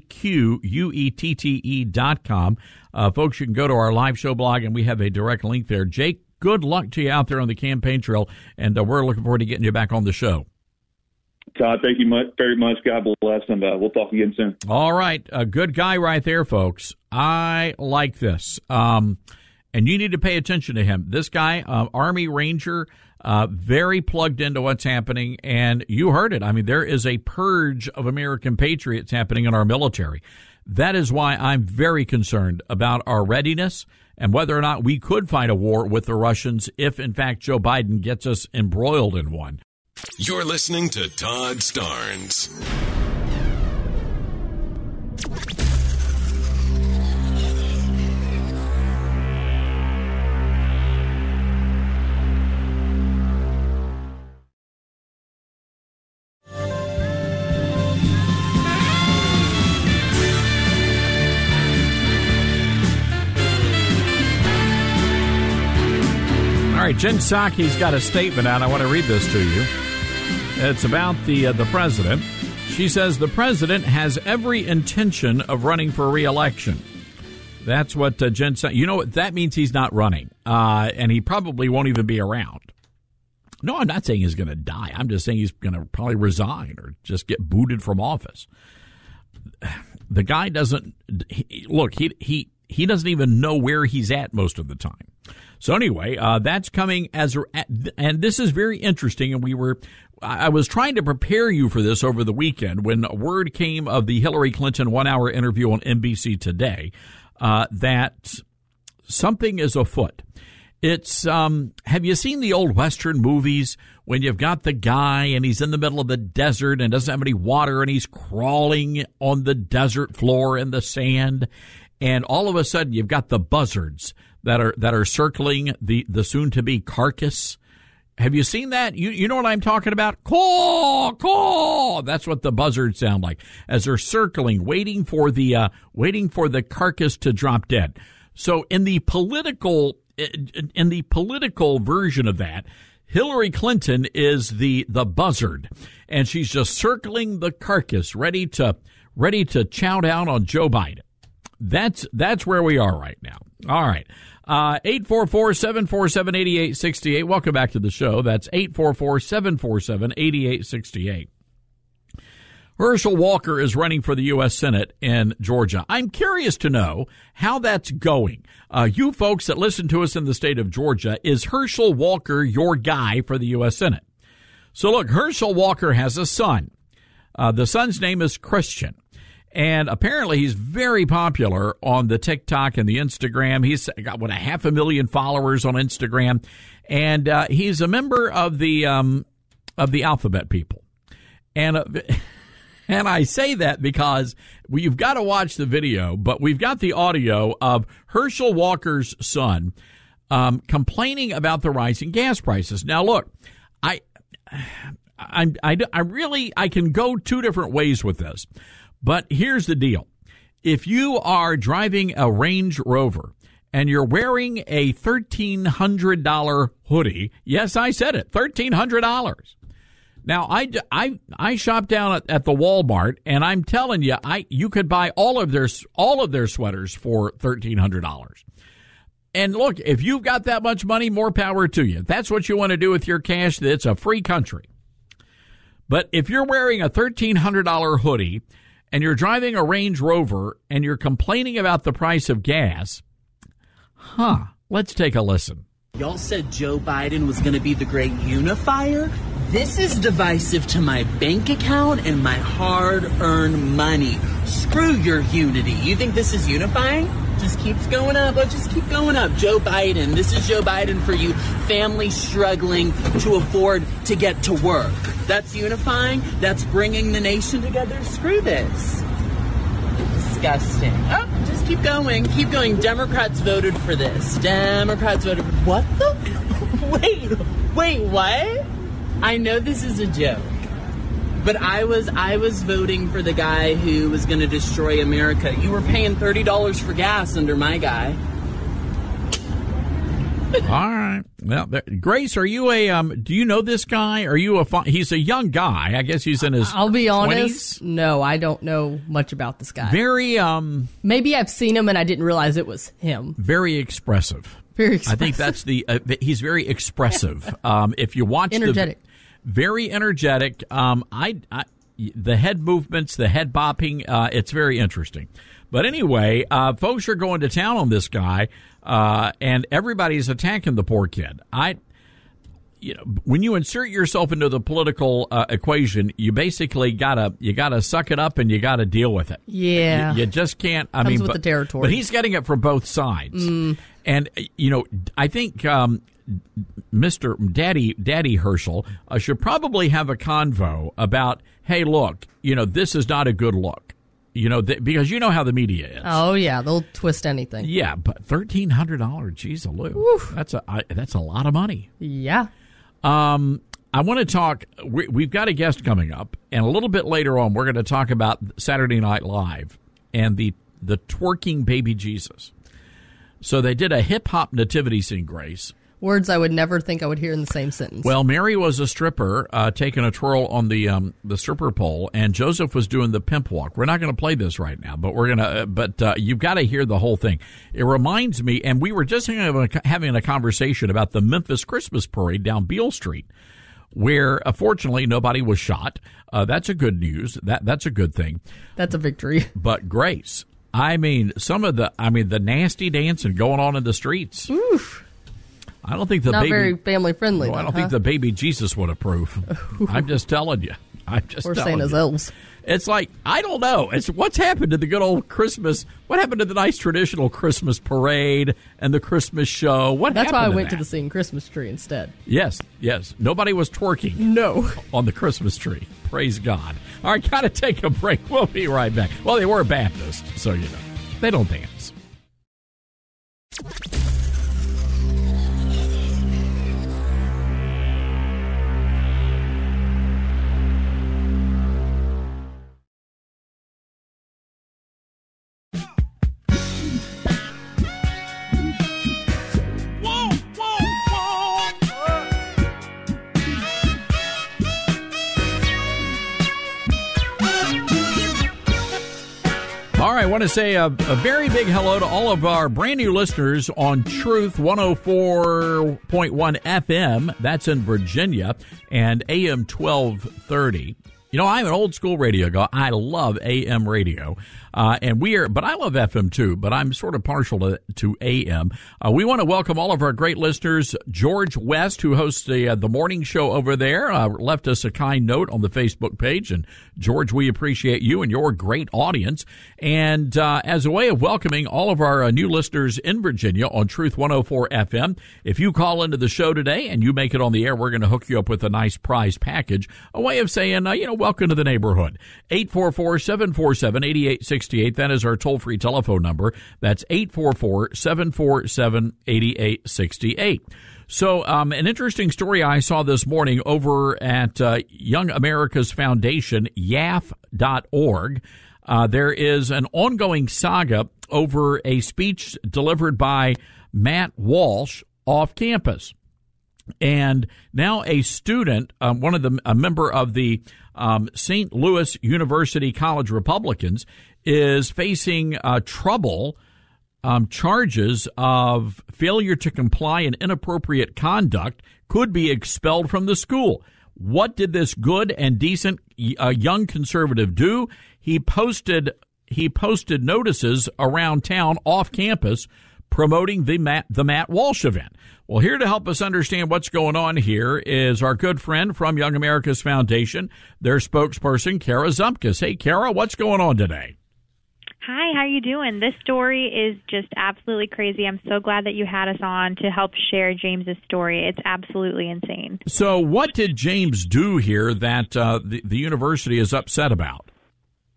BEQUETTE.com. Folks, you can go to our live show blog, and we have a direct link there. Jake, good luck to you out there on the campaign trail, and we're looking forward to getting you back on the show. Todd, thank you very much. God bless, and we'll talk again soon. All right. A good guy right there, folks. I like this. And you need to pay attention to him. This guy, Army Ranger, very plugged into what's happening, and you heard it. I mean, there is a purge of American patriots happening in our military. That is why I'm very concerned about our readiness and whether or not we could fight a war with the Russians if, in fact, Joe Biden gets us embroiled in one. You're listening to Todd Starnes. All right, Jen Psaki's got a statement out. I want to read this to you. It's about the president. She says the president has every intention of running for re-election. That's what Jen Psaki. You know what? That means he's not running, and he probably won't even be around. No, I'm not saying he's going to die. I'm just saying he's going to probably resign or just get booted from office. The guy doesn't look. He doesn't even know where he's at most of the time. So anyway, that's coming and this is very interesting. And I was trying to prepare you for this over the weekend when word came of the Hillary Clinton 1-hour interview on NBC Today, that something is afoot. It's, have you seen the old Western movies when you've got the guy and he's in the middle of the desert and doesn't have any water and he's crawling on the desert floor in the sand, and all of a sudden you've got the buzzards that are circling the soon-to-be carcass? Have you seen that? You know what I'm talking about? Caw, caw. That's what the buzzards sound like as they're circling, waiting for the carcass to drop dead. So in the political version of that, Hillary Clinton is the buzzard, and she's just circling the carcass, ready to chow down on Joe Biden. That's where we are right now. All right. 844-747-8868. Welcome back to the show. That's 844-747-8868. Herschel Walker is running for the U.S. Senate in Georgia. I'm curious to know how that's going. You folks that listen to us in the state of Georgia, is Herschel Walker your guy for the U.S. Senate? So look, Herschel Walker has a son. The son's name is Christian. And apparently he's very popular on the TikTok and the Instagram. He's got, 500,000 followers on Instagram. And he's a member of the alphabet people. And I say that because you've got to watch the video, but we've got the audio of Herschel Walker's son complaining about the rising gas prices. Now, look, I can go two different ways with this. But here's the deal. If you are driving a Range Rover and you're wearing a $1,300 hoodie, yes, I said it, $1,300. Now, I shop down at the Walmart, and I'm telling you, you could buy all of their sweaters for $1,300. And look, if you've got that much money, more power to you. If that's what you want to do with your cash, it's a free country. But if you're wearing a $1,300 hoodie and you're driving a Range Rover and you're complaining about the price of gas, let's take a listen. Y'all said Joe Biden was going to be the great unifier? This is divisive to my bank account and my hard-earned money. Screw your unity. You think this is unifying? Just keeps going up. Let's just keep going up. Joe Biden. This is Joe Biden for you families struggling to afford to get to work. That's unifying. That's bringing the nation together. Screw this. Disgusting. Oh, just keep going. Keep going. Democrats voted for this. Democrats voted for... What the... Wait, what? I know this is a joke, but I was voting for the guy who was going to destroy America. You were paying $30 for gas under my guy. All right. Well, Grace, are you do you know this guy? Are you he's a young guy. I guess he's in his I'll be 20s? honest. No, I don't know much about this guy. Very, maybe I've seen him and I didn't realize it was him. very expressive. Very expressive. I think that's he's very expressive. If you watch Energetic. Very energetic. The head movements, the head bopping, it's very interesting. But anyway, folks are going to town on this guy, and everybody's attacking the poor kid. When you insert yourself into the political equation, you basically gotta suck it up and you gotta deal with it. Yeah, you just can't. Comes with the territory. But he's getting it from both sides, and I think Mr. Daddy Herschel should probably have a convo about, hey, look, this is not a good look. Because you know how the media is. Oh yeah, they'll twist anything. Yeah, but $1,300, geez, Lou, that's a lot of money. Yeah. I want to talk. We've got a guest coming up, and a little bit later on, we're going to talk about Saturday Night Live and the twerking baby Jesus. So they did a hip hop nativity scene, Grace. Words I would never think I would hear in the same sentence. Well, Mary was a stripper taking a twirl on the stripper pole, and Joseph was doing the pimp walk. We're not going to play this right now, but we're gonna. But you've got to hear the whole thing. It reminds me, and we were just having a conversation about the Memphis Christmas parade down Beale Street, where fortunately nobody was shot. That's a good news. That's a good thing. That's a victory. But Grace, the nasty dancing going on in the streets. Oof. I don't think not very family friendly. I don't think the baby Jesus would approve. I'm just telling you. Or Santa's elves. It's like, I don't know. It's what's happened to the good old Christmas. What happened to the nice traditional Christmas parade and the Christmas show? That's why I went to the singing Christmas tree instead. Yes. Nobody was twerking. No. On the Christmas tree. Praise God. All right, got to take a break. We'll be right back. Well, they were Baptist, so they don't dance. All right, I want to say a very big hello to all of our brand new listeners on Truth 104.1 FM. That's in Virginia, and AM 1230. I'm an old school radio guy. I love AM radio. But I love FM too, but I'm sort of partial to AM. We want to welcome all of our great listeners. George West, who hosts the morning show over there, left us a kind note on the Facebook page. And George, we appreciate you and your great audience. And as a way of welcoming all of our new listeners in Virginia on Truth 104 FM, if you call into the show today and you make it on the air, we're going to hook you up with a nice prize package, a way of saying, welcome to the neighborhood. 844-747-8868. That is our toll-free telephone number. That's 844-747-8868. So an interesting story I saw this morning over at Young America's Foundation, YAF.org. There is an ongoing saga over a speech delivered by Matt Walsh off campus. And now a student, a member of the St. Louis University College Republicans, is facing charges of failure to comply and inappropriate conduct, could be expelled from the school. What did this good and decent young conservative do? He posted notices around town off campus promoting the Matt Walsh event. Well, here to help us understand what's going on here is our good friend from Young America's Foundation, their spokesperson, Kara Zumpkus. Hey, Kara, what's going on today? Hi, how you doing? This story is just absolutely crazy. I'm so glad that you had us on to help share James's story. It's absolutely insane. So what did James do here that the university is upset about?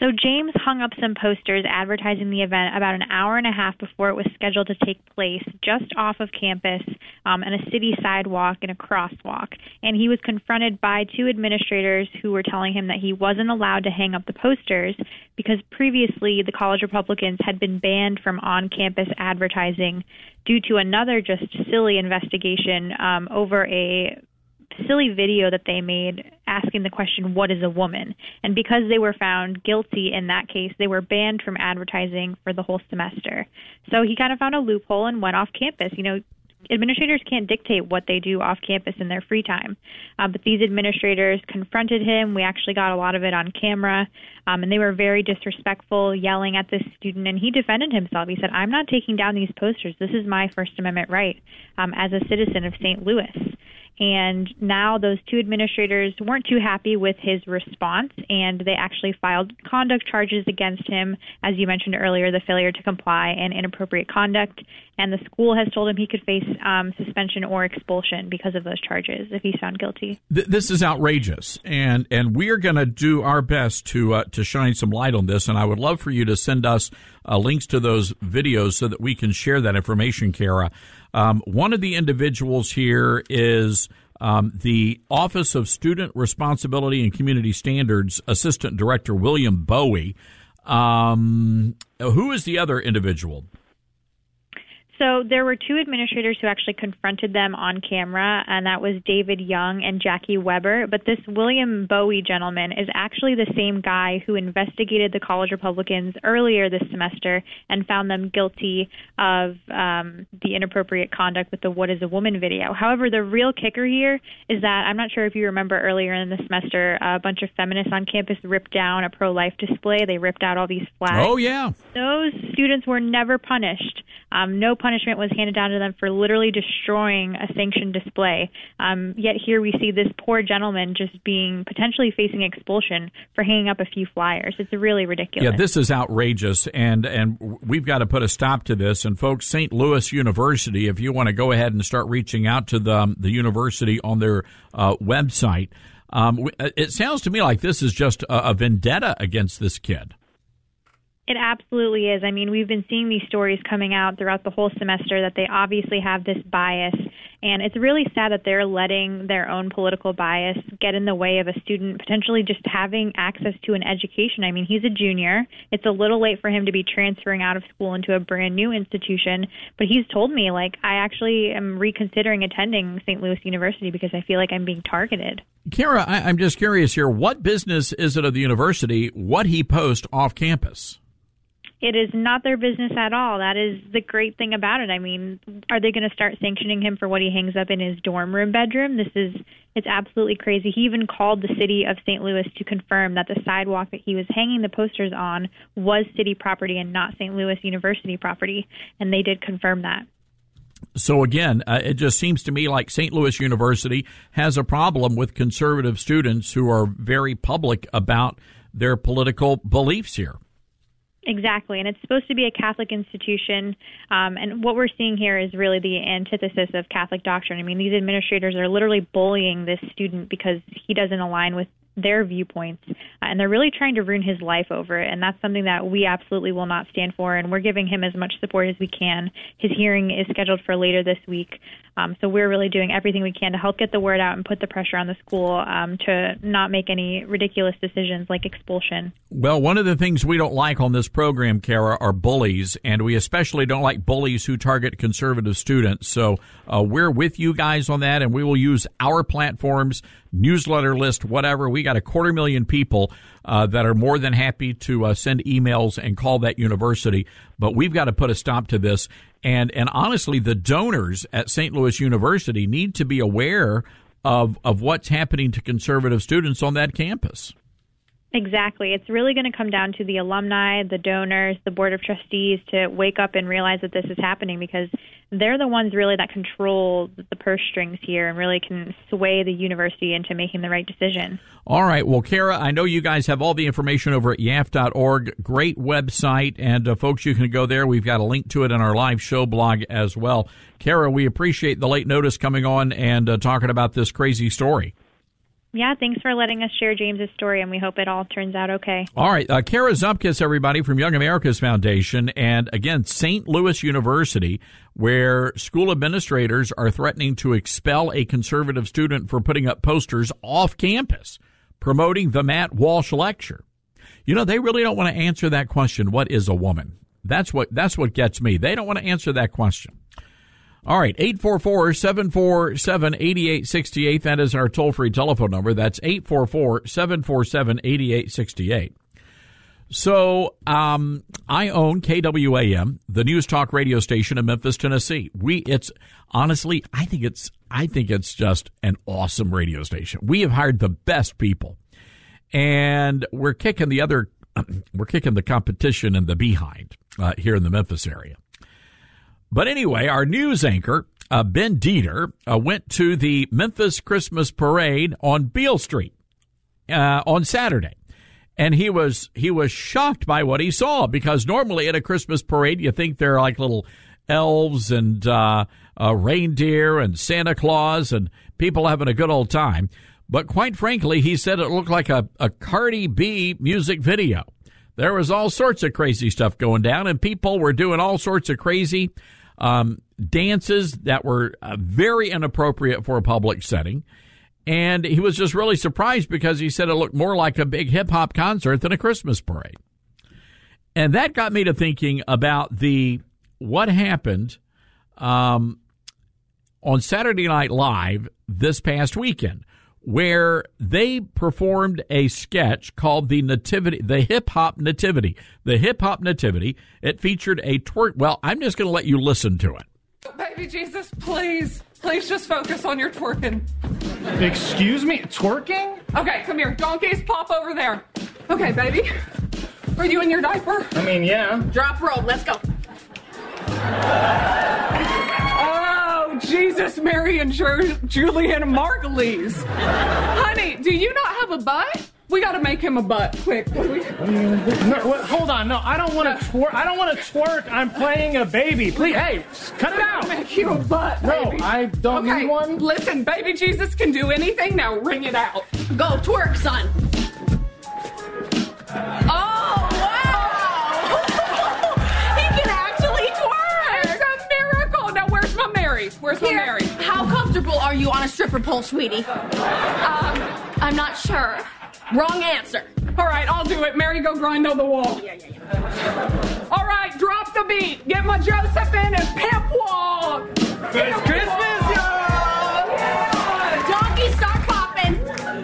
So James hung up some posters advertising the event about an hour and a half before it was scheduled to take place, just off of campus, on a city sidewalk and a crosswalk. And he was confronted by two administrators who were telling him that he wasn't allowed to hang up the posters because previously the college Republicans had been banned from on-campus advertising due to another just silly investigation over a silly video that they made asking the question, what is a woman? And because they were found guilty in that case, they were banned from advertising for the whole semester. So he kind of found a loophole and went off campus. You know, administrators can't dictate what they do off campus in their free time. But these administrators confronted him. We actually got a lot of it on camera. And they were very disrespectful, yelling at this student. And he defended himself. He said, I'm not taking down these posters. This is my First Amendment right as a citizen of St. Louis. And now those two administrators weren't too happy with his response, and they actually filed conduct charges against him, as you mentioned earlier, the failure to comply and inappropriate conduct. And the school has told him he could face suspension or expulsion because of those charges if he's found guilty. This is outrageous, and we're going to do our best to shine some light on this. And I would love for you to send us links to those videos so that we can share that information, Kara. One of the individuals here is the Office of Student Responsibility and Community Standards Assistant Director William Bowie. Who is the other individual? So there were two administrators who actually confronted them on camera, and that was David Young and Jackie Weber. But this William Bowie gentleman is actually the same guy who investigated the college Republicans earlier this semester and found them guilty of the inappropriate conduct with the What is a Woman video. However, the real kicker here is that, I'm not sure if you remember earlier in the semester, a bunch of feminists on campus ripped down a pro-life display. They ripped out all these flags. Oh, yeah. Those students were never punished. No punishment was handed down to them for literally destroying a sanctioned display. Yet here we see this poor gentleman just being potentially facing expulsion for hanging up a few flyers. It's really ridiculous. Yeah, this is outrageous, and we've got to put a stop to this. And folks, St. Louis University, if you want to go ahead and start reaching out to the university on their website, it sounds to me like this is just a vendetta against this kid. It absolutely is. I mean, we've been seeing these stories coming out throughout the whole semester that they obviously have this bias, and it's really sad that they're letting their own political bias get in the way of a student potentially just having access to an education. I mean, he's a junior. It's a little late for him to be transferring out of school into a brand new institution, but he's told me, like, I actually am reconsidering attending St. Louis University because I feel like I'm being targeted. Kara, I'm just curious here. What business is it of the university what he posts off campus? It is not their business at all. That is the great thing about it. I mean, are they going to start sanctioning him for what he hangs up in his dorm room bedroom? It's absolutely crazy. He even called the city of St. Louis to confirm that the sidewalk that he was hanging the posters on was city property and not St. Louis University property, and they did confirm that. So again, it just seems to me like St. Louis University has a problem with conservative students who are very public about their political beliefs here. Exactly, and it's supposed to be a Catholic institution, and what we're seeing here is really the antithesis of Catholic doctrine. I mean, these administrators are literally bullying this student because he doesn't align with their viewpoints, and they're really trying to ruin his life over it, and that's something that we absolutely will not stand for, and we're giving him as much support as we can. His hearing is scheduled for later this week, so we're really doing everything we can to help get the word out and put the pressure on the school to not make any ridiculous decisions like expulsion. Well, one of the things we don't like on this program, Kara, are bullies, and we especially don't like bullies who target conservative students. So we're with you guys on that, and we will use our platforms, newsletter list, whatever. We got 250,000 people that are more than happy to send emails and call that university, but we've got to put a stop to this. And honestly, the donors at St. Louis University need to be aware of what's happening to conservative students on that campus. Exactly. It's really going to come down to the alumni, the donors, the board of trustees to wake up and realize that this is happening because they're the ones really that control the purse strings here and really can sway the university into making the right decision. All right. Well, Kara, I know you guys have all the information over at YAF.org. Great website. And folks, you can go there. We've got a link to it in our live show blog as well. Kara, we appreciate the late notice coming on and talking about this crazy story. Yeah, thanks for letting us share James's story, and we hope it all turns out okay. All right. Kara Zupkis, everybody, from Young America's Foundation, and again, St. Louis University, where school administrators are threatening to expel a conservative student for putting up posters off campus promoting the Matt Walsh lecture. You know, they really don't want to answer that question, what is a woman? That's what gets me. They don't want to answer that question. All right, 844-747-8868. That is our toll-free telephone number. That's 844-747-8868. So I own KWAM, the news talk radio station in Memphis, Tennessee. I think it's just an awesome radio station. We have hired the best people, and we're kicking the competition in the behind here in the Memphis area. But anyway, our news anchor, Ben Dieter, went to the Memphis Christmas Parade on Beale Street on Saturday. And he was shocked by what he saw, because normally at a Christmas parade, you think they're like little elves and reindeer and Santa Claus and people having a good old time. But quite frankly, he said it looked like a Cardi B music video. There was all sorts of crazy stuff going down, and people were doing all sorts of crazy dances that were very inappropriate for a public setting. And he was just really surprised, because he said it looked more like a big hip-hop concert than a Christmas parade. And that got me to thinking about what happened on Saturday Night Live this past weekend, where they performed a sketch called the Hip-Hop Nativity. The Hip-Hop Nativity. It featured a twerk. Well, I'm just going to let you listen to it. Baby Jesus, please just focus on your twerking. Excuse me? Twerking? Okay, come here. Donkeys, pop over there. Okay, baby. Are you in your diaper? I mean, yeah. Drop roll. Let's go. Oh, Jesus, Mary, and Julie and Margulies. Honey, do you not have a butt? We got to make him a butt quick. Hold on. No, I don't want to twerk. I don't want to twerk. I'm playing a baby. Please, hey, cut it out. Make you a butt, baby. No, I don't need one. Listen, baby Jesus can do anything. Now ring it out. Go twerk, son. Oh, wow. He can actually twerk. It's a miracle. Now, where's my Mary? Where's my Mary? How comfortable are you on a stripper pole, sweetie? I'm not sure. Wrong answer. All right, I'll do it. Mary, go grind on the wall. Yeah. All right, drop the beat. Get my Josephine and pimp walk. Merry Christmas, y'all. Yeah. Donkey, start popping.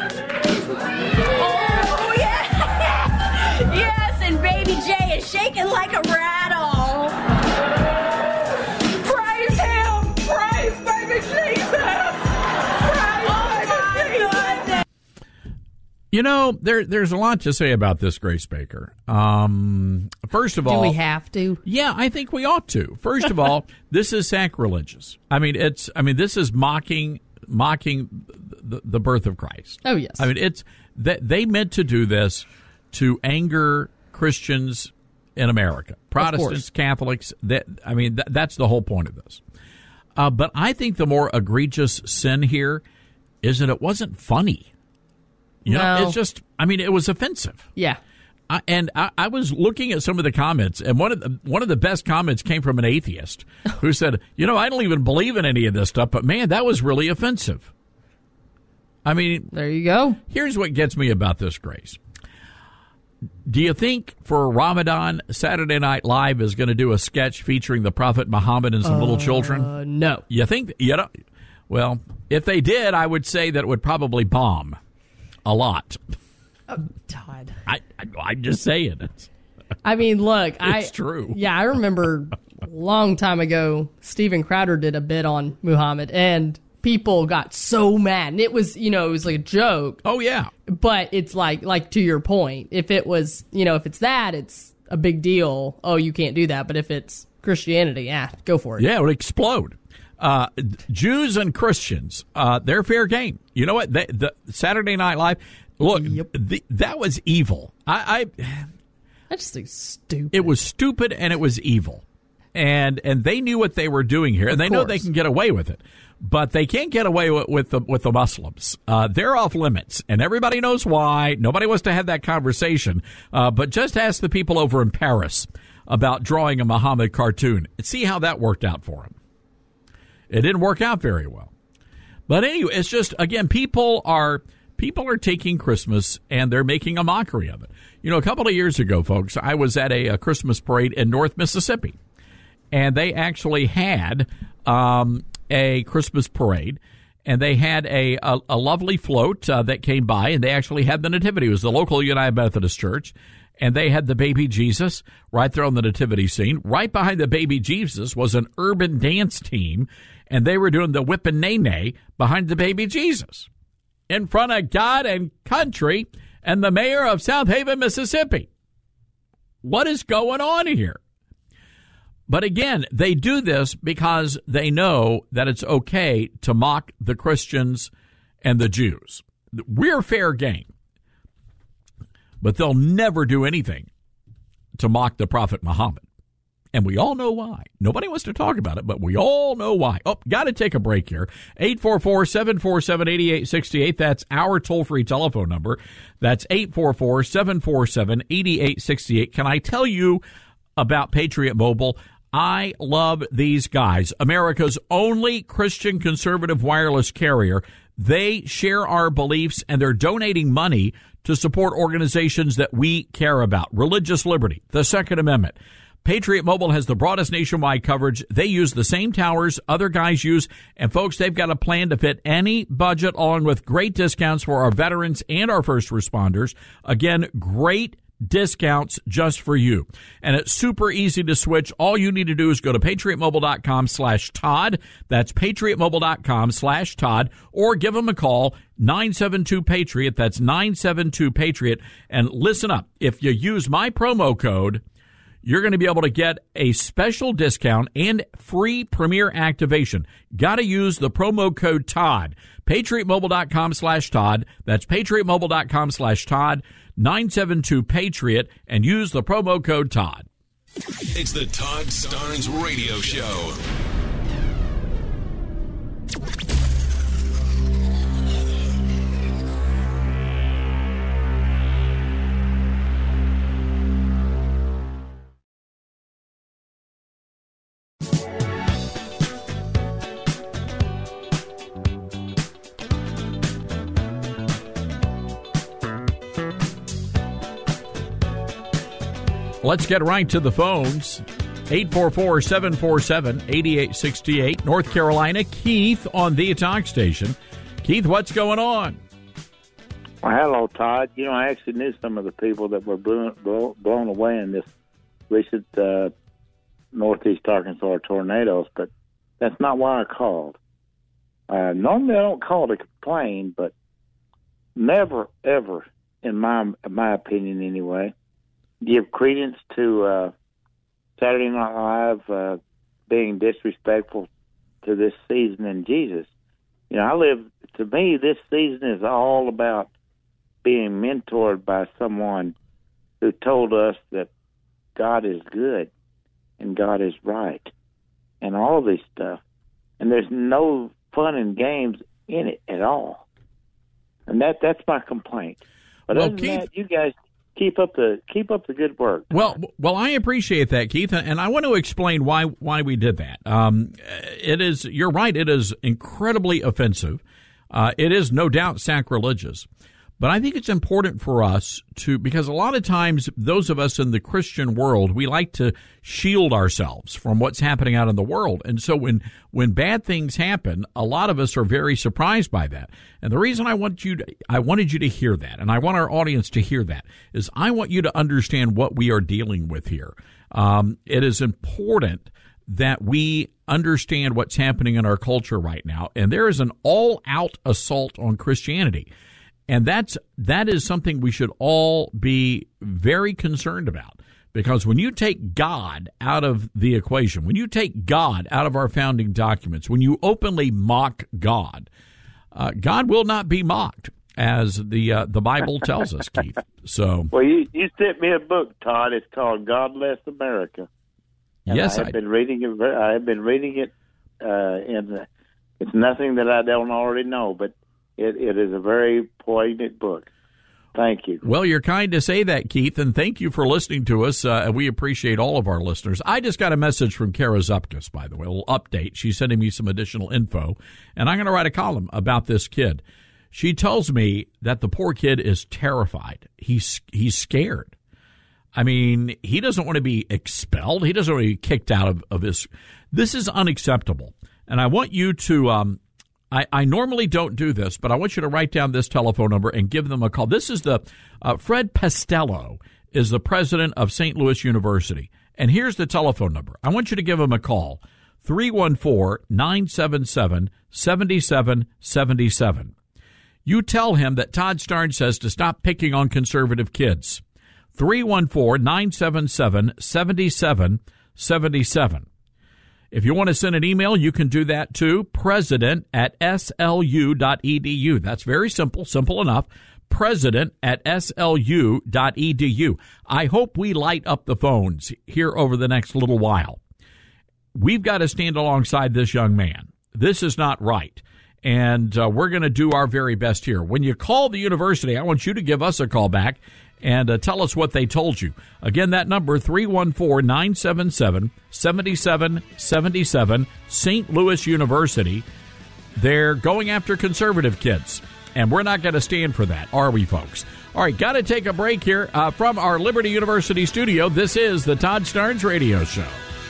Oh, yes. Yes, and Baby J is shaking like a rattle. Praise him. Praise baby Jesus. You know, there's a lot to say about this, Grace Baker. First of all, do we have to? Yeah, I think we ought to. First of all, this is sacrilegious. This is mocking the birth of Christ. Oh yes. I mean, it's they meant to do this to anger Christians in America, Protestants, Catholics. That's the whole point of this. But I think the more egregious sin here is that it wasn't funny. You know, it's just, it was offensive. Yeah. I was looking at some of the comments, and one of the best comments came from an atheist who said, I don't even believe in any of this stuff, but man, that was really offensive. There you go. Here's what gets me about this, Grace. Do you think for Ramadan, Saturday Night Live is going to do a sketch featuring the Prophet Muhammad and some little children? No. You think? Well, if they did, I would say that it would probably bomb. A lot. Oh, Todd. I'm just saying it. Look. It's true. Yeah, I remember a long time ago, Steven Crowder did a bit on Muhammad, and people got so mad. And it was, it was like a joke. Oh, yeah. But it's like to your point, if it was, if it's that, it's a big deal. Oh, you can't do that. But if it's Christianity, go for it. Yeah, it would explode. Jews and Christians, they're fair game. You know what? The Saturday Night Live, look, that was evil. I just think stupid. It was stupid and it was evil. and they knew what they were doing here, and they know they can get away with it. But they can't get away with the Muslims. They're off limits, and everybody knows why. Nobody wants to have that conversation. But just ask the people over in Paris about drawing a Muhammad cartoon and see how that worked out for them. It didn't work out very well. But anyway, it's just, again, people are taking Christmas and they're making a mockery of it. You know, a couple of years ago, folks, I was at a Christmas parade in North Mississippi, and they actually had a Christmas parade, and they had a lovely float that came by, and they actually had the nativity. It was the local United Methodist Church, and they had the baby Jesus right there on the nativity scene. Right behind the baby Jesus was an urban dance team, and they were doing the whip and nay-nay behind the baby Jesus in front of God and country and the mayor of South Haven, Mississippi. What is going on here? But again, they do this because they know that it's okay to mock the Christians and the Jews. We're fair game. But they'll never do anything to mock the Prophet Muhammad. And we all know why. Nobody wants to talk about it, but we all know why. Oh, got to take a break here. 844-747-8868. That's our toll-free telephone number. That's 844-747-8868. Can I tell you about Patriot Mobile? I love these guys. America's only Christian conservative wireless carrier. They share our beliefs, and they're donating money to support organizations that we care about. Religious liberty, the Second Amendment. Patriot Mobile has the broadest nationwide coverage. They use the same towers other guys use. And, folks, they've got a plan to fit any budget, along with great discounts for our veterans and our first responders. Again, great discounts just for you. And it's super easy to switch. All you need to do is go to patriotmobile.com/Todd. That's patriotmobile.com/Todd. Or give them a call, 972-PATRIOT. That's 972-PATRIOT. And listen up. If you use my promo code, you're going to be able to get a special discount and free Premier activation. Got to use the promo code Todd. PatriotMobile.com/Todd. That's PatriotMobile.com/Todd. 972-PATRIOT, and use the promo code Todd. It's the Todd Starnes Radio Show. Let's get right to the phones. 844-747-8868. North Carolina, Keith on the talk station. Keith, what's going on? Well, hello, Todd. You know, I actually knew some of the people that were blown away in this recent Northeast Arkansas tornadoes, but that's not why I called. Normally I don't call to complain, but never, ever, in my opinion anyway, give credence to Saturday Night Live being disrespectful to this season in Jesus. You know, to me, this season is all about being mentored by someone who told us that God is good and God is right and all this stuff. And there's no fun and games in it at all. And that's my complaint. But other than that, you guys keep up the good work. Well, I appreciate that, Keith, and I want to explain why we did that. You're right, it is incredibly offensive. It is no doubt sacrilegious. But I think it's important for us because a lot of times those of us in the Christian world, we like to shield ourselves from what's happening out in the world. And so when bad things happen, a lot of us are very surprised by that. And the reason I wanted you to hear that, and I want our audience to hear that, is I want you to understand what we are dealing with here. It is important that we understand what's happening in our culture right now. And there is an all-out assault on Christianity. And that is something we should all be very concerned about, because when you take God out of the equation, when you take God out of our founding documents, when you openly mock God, God will not be mocked, as the Bible tells us, Keith. So, well, you sent me a book, Todd. It's called God Bless America. And Yes, I have been reading it. I have been reading it, and it's nothing that I don't already know, but it is a very poignant book. Thank you. Well, you're kind to say that, Keith, and thank you for listening to us. We appreciate all of our listeners. I just got a message from Kara Zupkus, by the way, a little update. She's sending me some additional info, and I'm going to write a column about this kid. She tells me that the poor kid is terrified. He's scared. I mean, he doesn't want to be expelled. He doesn't want to be kicked out of his. This is unacceptable. And I want you to I normally don't do this, but I want you to write down this telephone number and give them a call. This is the Fred Pestello is the president of St. Louis University. And here's the telephone number. I want you to give him a call, 314-977-7777. You tell him that Todd Starnes says to stop picking on conservative kids. 314-977-7777. If you want to send an email, you can do that to president@slu.edu. That's very simple enough. president@slu.edu. I hope we light up the phones here over the next little while. We've got to stand alongside this young man. This is not right. And we're going to do our very best here. When you call the university, I want you to give us a call back and tell us what they told you. Again, that number, 314-977-7777, St. Louis University. They're going after conservative kids, and we're not going to stand for that, are we, folks? All right, got to take a break here from our Liberty University studio. This is the Todd Starnes Radio Show.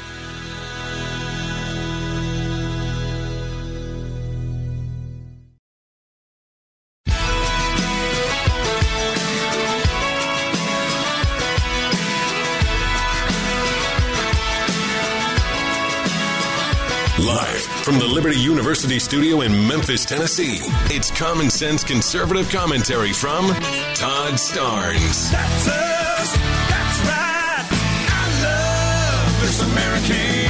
Live from the Liberty University studio in Memphis, Tennessee, it's Common Sense Conservative Commentary from Todd Starnes. That's us. That's right. I love this American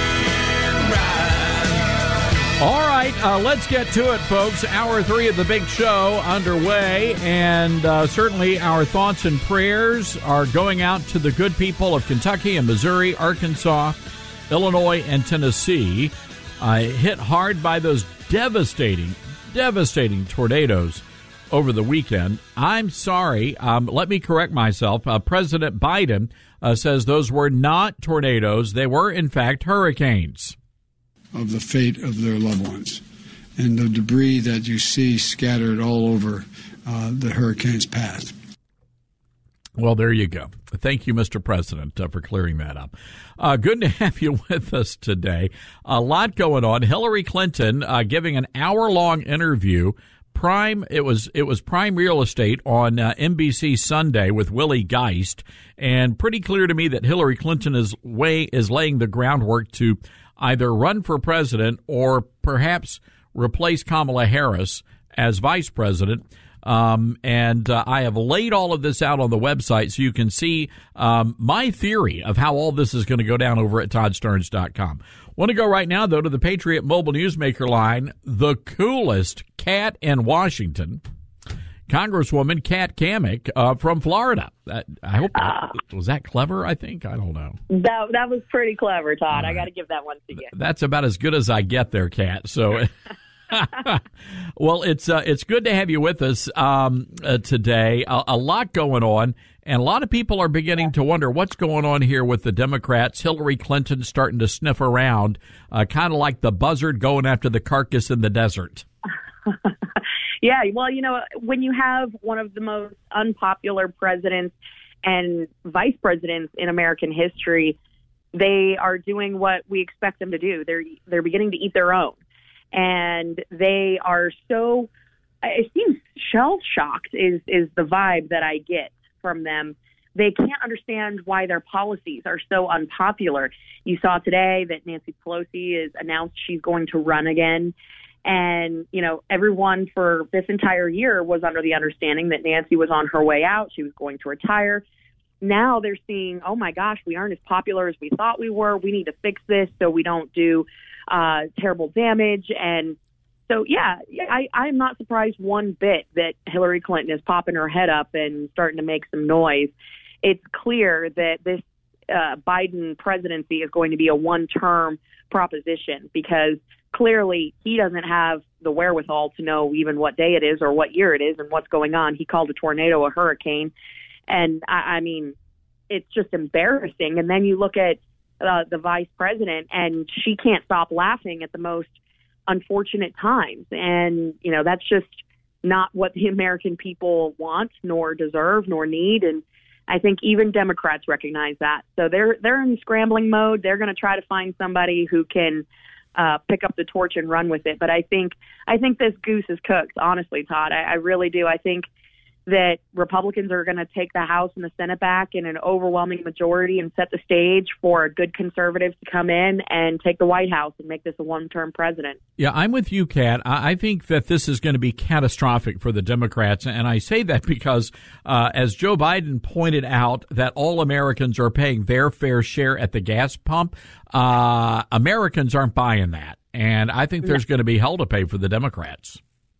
ride. All right, let's get to it, folks. Hour 3 of the big show underway, and certainly our thoughts and prayers are going out to the good people of Kentucky and Missouri, Arkansas, Illinois, and Tennessee, hit hard by those devastating tornadoes over the weekend. I'm sorry. Let me correct myself. President Biden says those were not tornadoes. They were, in fact, hurricanes. Of the fate of their loved ones and the debris that you see scattered all over the hurricane's path. Well, there you go. Thank you, Mr. President, for clearing that up. Good to have you with us today. A lot going on. Hillary Clinton giving an hour-long interview. It was Prime Real Estate on NBC Sunday with Willie Geist, and pretty clear to me that Hillary Clinton is laying the groundwork to either run for president or perhaps replace Kamala Harris as vice president. And I have laid all of this out on the website so you can see my theory of how all this is going to go down over at ToddStarnes.com. Want to go right now, though, to the Patriot Mobile Newsmaker line, the coolest cat in Washington, Congresswoman Kat Cammack from Florida. I hope was that clever? I think I don't know. That was pretty clever, Todd. I got to give that one to you. That's about as good as I get there, Kat. So. Well, it's good to have you with us today. A lot going on, and a lot of people are beginning to wonder what's going on here with the Democrats. Hillary Clinton starting to sniff around, kind of like the buzzard going after the carcass in the desert. Yeah, well, when you have one of the most unpopular presidents and vice presidents in American history, they are doing what we expect them to do. They're beginning to eat their own. And they are so, it seems shell-shocked is the vibe that I get from them. They can't understand why their policies are so unpopular. You saw today that Nancy Pelosi has announced she's going to run again. And, everyone for this entire year was under the understanding that Nancy was on her way out. She was going to retire. Now they're seeing, oh, my gosh, we aren't as popular as we thought we were. We need to fix this so we don't do terrible damage. And so, I'm not surprised one bit that Hillary Clinton is popping her head up and starting to make some noise. It's clear that this Biden presidency is going to be a one-term proposition, because clearly he doesn't have the wherewithal to know even what day it is or what year it is and what's going on. He called a tornado a hurricane. And I mean, it's just embarrassing. And then you look at the vice president, and she can't stop laughing at the most unfortunate times. And, you know, that's just not what the American people want, nor deserve, nor need. And I think even Democrats recognize that. So they're in scrambling mode. They're going to try to find somebody who can pick up the torch and run with it. But I think this goose is cooked, honestly, Todd. I really do. I think that Republicans are going to take the House and the Senate back in an overwhelming majority and set the stage for good conservatives to come in and take the White House and make this a one-term president. Yeah, I'm with you, Kat. I think that this is going to be catastrophic for the Democrats, and I say that because, as Joe Biden pointed out, that all Americans are paying their fair share at the gas pump. Americans aren't buying that, and I think there's going to be hell to pay for the Democrats.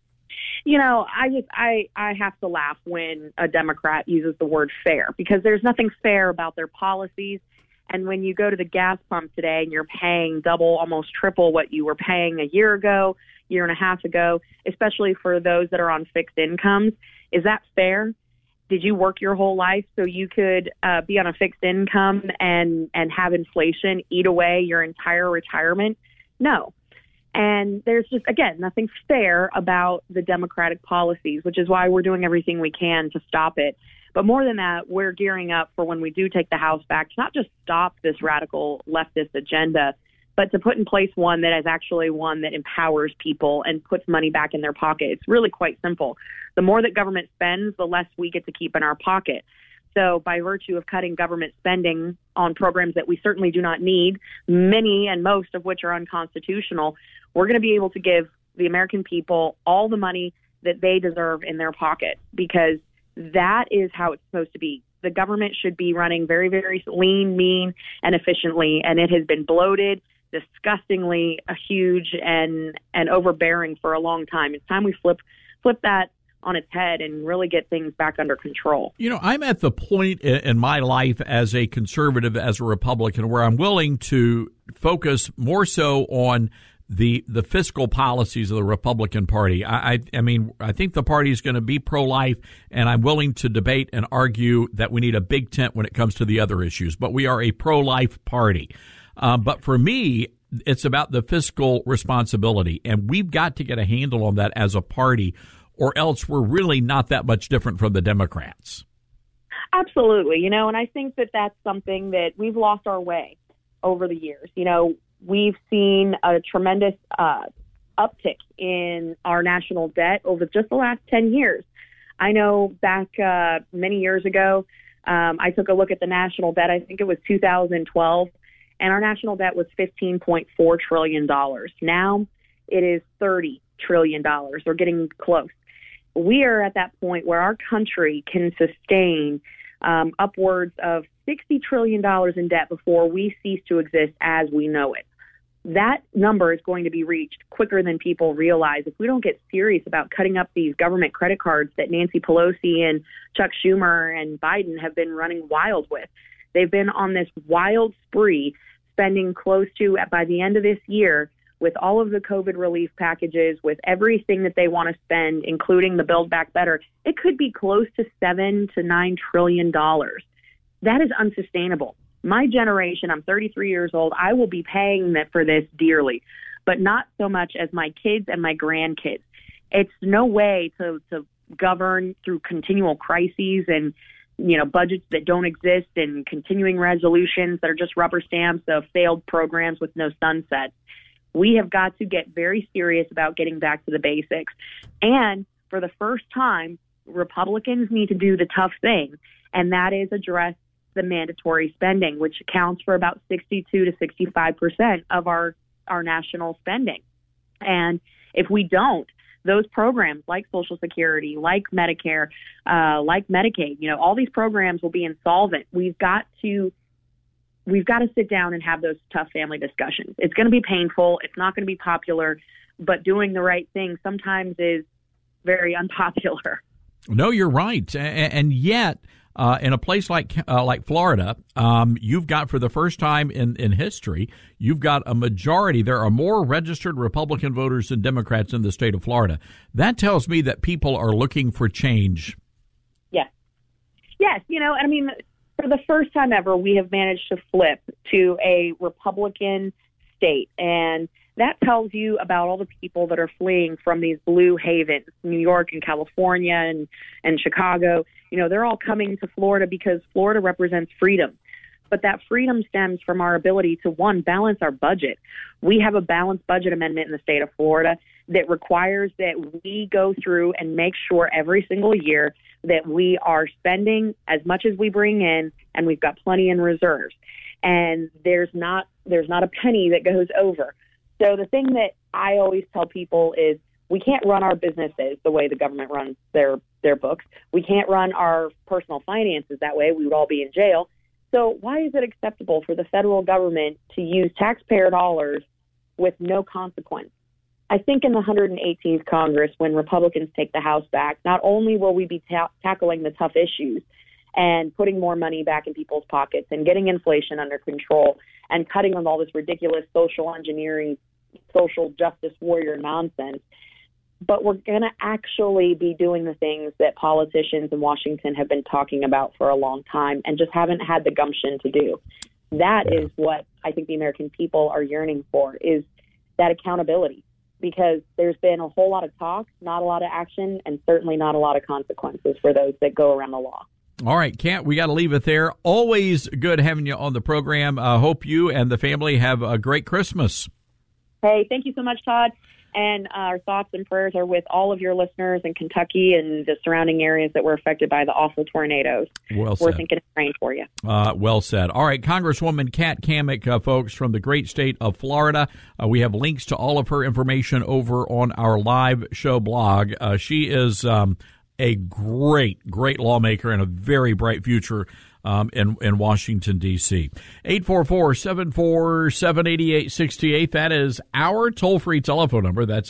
You know, I have to laugh when a Democrat uses the word fair, because there's nothing fair about their policies. And when you go to the gas pump today and you're paying double, almost triple what you were paying a year ago, year and a half ago, especially for those that are on fixed incomes, is that fair? Did you work your whole life so you could be on a fixed income and have inflation eat away your entire retirement? No. And there's just, again, nothing fair about the Democratic policies, which is why we're doing everything we can to stop it. But more than that, we're gearing up for when we do take the House back to not just stop this radical leftist agenda, but to put in place one that is actually one that empowers people and puts money back in their pocket. It's really quite simple. The more that government spends, the less we get to keep in our pocket. So by virtue of cutting government spending on programs that we certainly do not need, many and most of which are unconstitutional, we're going to be able to give the American people all the money that they deserve in their pocket, because that is how it's supposed to be. The government should be running very, very lean, mean, and efficiently, and it has been bloated, disgustingly huge, and overbearing for a long time. It's time we flip that on its head and really get things back under control. You know, I'm at the point in my life as a conservative, as a Republican, where I'm willing to focus more so on the fiscal policies of the Republican Party. I mean, I think the party is going to be pro-life, and I'm willing to debate and argue that we need a big tent when it comes to the other issues. But we are a pro-life party. But for me, it's about the fiscal responsibility, and we've got to get a handle on that as a party, or else we're really not that much different from the Democrats. Absolutely. You know, and I think that that's something that we've lost our way over the years. You know, we've seen a tremendous uptick in our national debt over just the last 10 years. I know back many years ago, I took a look at the national debt. I think it was 2012, and our national debt was $15.4 trillion. Now it is $30 trillion. We're getting close. We are at that point where our country can sustain upwards of $60 trillion in debt before we cease to exist as we know it. That number is going to be reached quicker than people realize if we don't get serious about cutting up these government credit cards that Nancy Pelosi and Chuck Schumer and Biden have been running wild with. They've been on this wild spree, spending close to, by the end of this year, with all of the COVID relief packages, with everything that they want to spend, including the Build Back Better, it could be close to $7 to $9 trillion. That is unsustainable. My generation, I'm 33 years old, I will be paying for this dearly, but not so much as my kids and my grandkids. It's no way to govern through continual crises and, you know, budgets that don't exist and continuing resolutions that are just rubber stamps of failed programs with no sunset. We have got to get very serious about getting back to the basics. And for the first time, Republicans need to do the tough thing, and that is address the mandatory spending, which accounts for about 62 to 65% of our national spending. And if we don't, those programs like Social Security, like Medicare, like Medicaid, you know, all these programs will be insolvent. We've got to sit down and have those tough family discussions. It's going to be painful. It's not going to be popular, but doing the right thing sometimes is very unpopular. No, you're right. And yet, in a place like Florida, you've got, for the first time in history, you've got a majority. There are more registered Republican voters than Democrats in the state of Florida. That tells me that people are looking for change. Yes, I mean, for the first time ever, we have managed to flip to a Republican state, and that tells you about all the people that are fleeing from these blue havens, New York and California and Chicago. They're all coming to Florida because Florida represents freedom. But that freedom stems from our ability to, one, balance our budget. We have a balanced budget amendment in the state of Florida that requires that we go through and make sure every single year that we are spending as much as we bring in, and we've got plenty in reserves. And there's not a penny that goes over. So the thing that I always tell people is we can't run our businesses the way the government runs their books. We can't run our personal finances that way. We would all be in jail. So why is it acceptable for the federal government to use taxpayer dollars with no consequence? I think in the 118th Congress, when Republicans take the House back, not only will we be tackling the tough issues and putting more money back in people's pockets and getting inflation under control and cutting on all this ridiculous social engineering, social justice warrior nonsense, but we're going to actually be doing the things that politicians in Washington have been talking about for a long time and just haven't had the gumption to do. That is what I think the American people are yearning for, is that accountability, because there's been a whole lot of talk, not a lot of action, and certainly not a lot of consequences for those that go around the law. All right, Kent, we got to leave it there. Always good having you on the program. Hope you and the family have a great Christmas. Hey, thank you so much, Todd. And our thoughts and prayers are with all of your listeners in Kentucky and the surrounding areas that were affected by the awful tornadoes. Well said. We're thinking and praying for you. Well said. All right, Congresswoman Kat Cammack, folks, from the great state of Florida. We have links to all of her information over on our live show blog. She is a great lawmaker and a very bright future in Washington, D.C. 844-747-8868. That is our toll-free telephone number. That's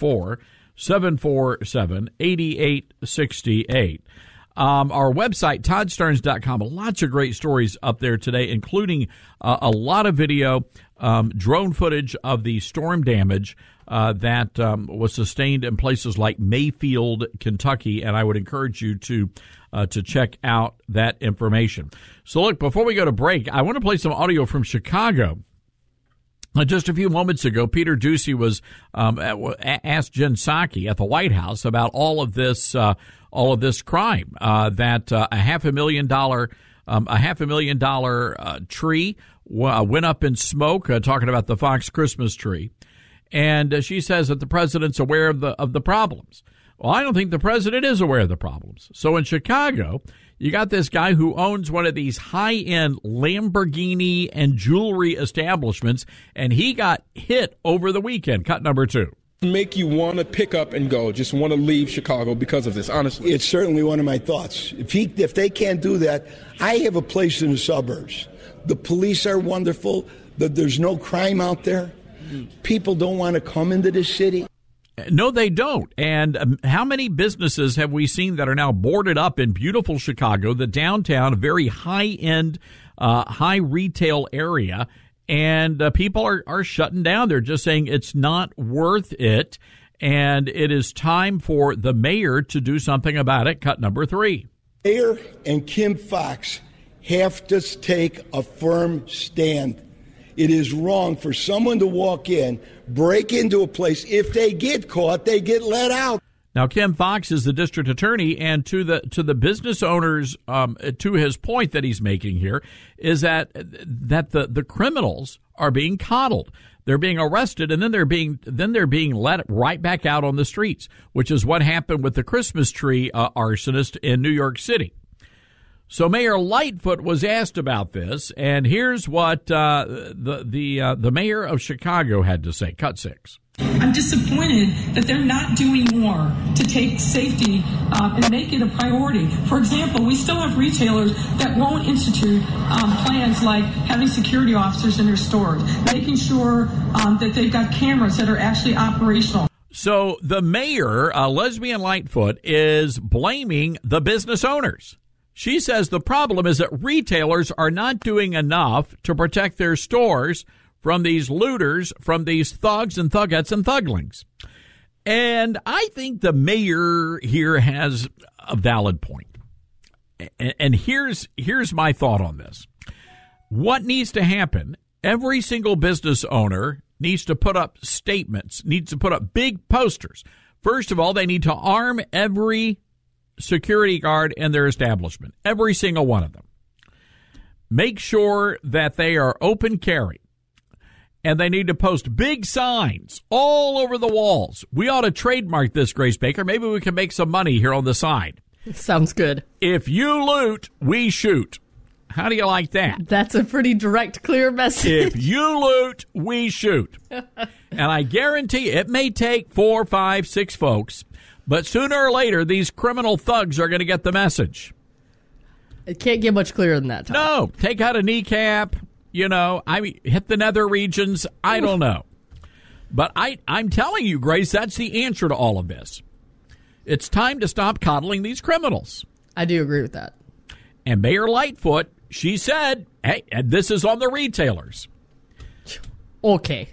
844-747-8868. Our website, toddsterns.com. Lots of great stories up there today, including a lot of video, drone footage of the storm damage that was sustained in places like Mayfield, Kentucky, and I would encourage you to check out that information. So, look, before we go to break, I want to play some audio from Chicago. Just a few moments ago, Peter Doocy was asked Jen Psaki at the White House about all of this crime. That a $500,000 tree went up in smoke. Talking about the Fox Christmas tree, and she says that the president's aware of the problems. Well, I don't think the president is aware of the problems. So in Chicago, you got this guy who owns one of these high-end Lamborghini and jewelry establishments, and he got hit over the weekend. Cut number 2. Make you want to pick up and go, just want to leave Chicago because of this, honestly? It's certainly one of my thoughts. If they can't do that, I have a place in the suburbs. The police are wonderful. There's no crime out there. People don't want to come into this city. No, they don't. And how many businesses have we seen that are now boarded up in beautiful Chicago, the downtown, very high-end, high retail area, and people are shutting down. They're just saying it's not worth it, and it is time for the mayor to do something about it. Cut number 3. Mayor and Kim Foxx have to take a firm stand. It is wrong for someone to walk in, break into a place. If they get caught, they get let out. Now, Kim Foxx is the district attorney, and to the business owners, to his point that he's making here, is that the criminals are being coddled. They're being arrested, and then they're being let right back out on the streets, which is what happened with the Christmas tree arsonist in New York City. So Mayor Lightfoot was asked about this, and here's what the mayor of Chicago had to say. Cut 6. I'm disappointed that they're not doing more to take safety and make it a priority. For example, we still have retailers that won't institute plans like having security officers in their stores, making sure that they've got cameras that are actually operational. So the mayor, Lesbian Lightfoot, is blaming the business owners. She says the problem is that retailers are not doing enough to protect their stores from these looters, from these thugs and thugettes and thuglings. And I think the mayor here has a valid point. And here's my thought on this. What needs to happen? Every single business owner needs to put up statements, needs to put up big posters. First of all, they need to arm every security guard in their establishment, every single one of them. Make sure that they are open carry. And they need to post big signs all over the walls. We ought to trademark this, Grace Baker. Maybe we can make some money here on the side. Sounds good. If you loot, we shoot. How do you like that? That's a pretty direct, clear message. If you loot, we shoot. And I guarantee it may take 4, 5, 6 folks, but sooner or later, these criminal thugs are going to get the message. It can't get much clearer than that, Tom. No, take out a kneecap, hit the nether regions. I don't know. But I'm telling you, Grace, that's the answer to all of this. It's time to stop coddling these criminals. I do agree with that. And Mayor Lightfoot, she said, hey, and this is on the retailers. Okay.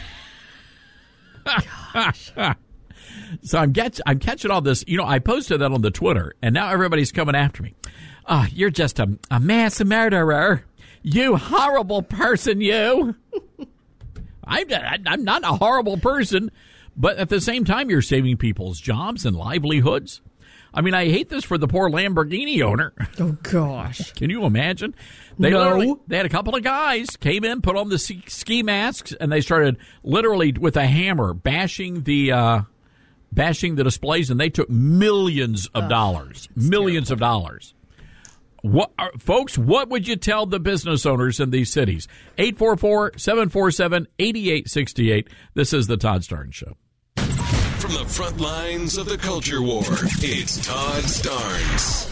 So I'm catching all this. I posted that on the Twitter, and now everybody's coming after me. Oh, you're just a mass murderer. You horrible person, you. I'm not a horrible person, but at the same time, you're saving people's jobs and livelihoods. I mean, I hate this for the poor Lamborghini owner. Oh, gosh. Can you imagine? They had a couple of guys came in, put on the ski masks, and they started literally with a hammer bashing the displays, and they took millions of dollars. Millions of dollars. Folks, what would you tell the business owners in these cities? 844-747-8868. This is the Todd Starnes Show. From the front lines of the culture war, it's Todd Starnes.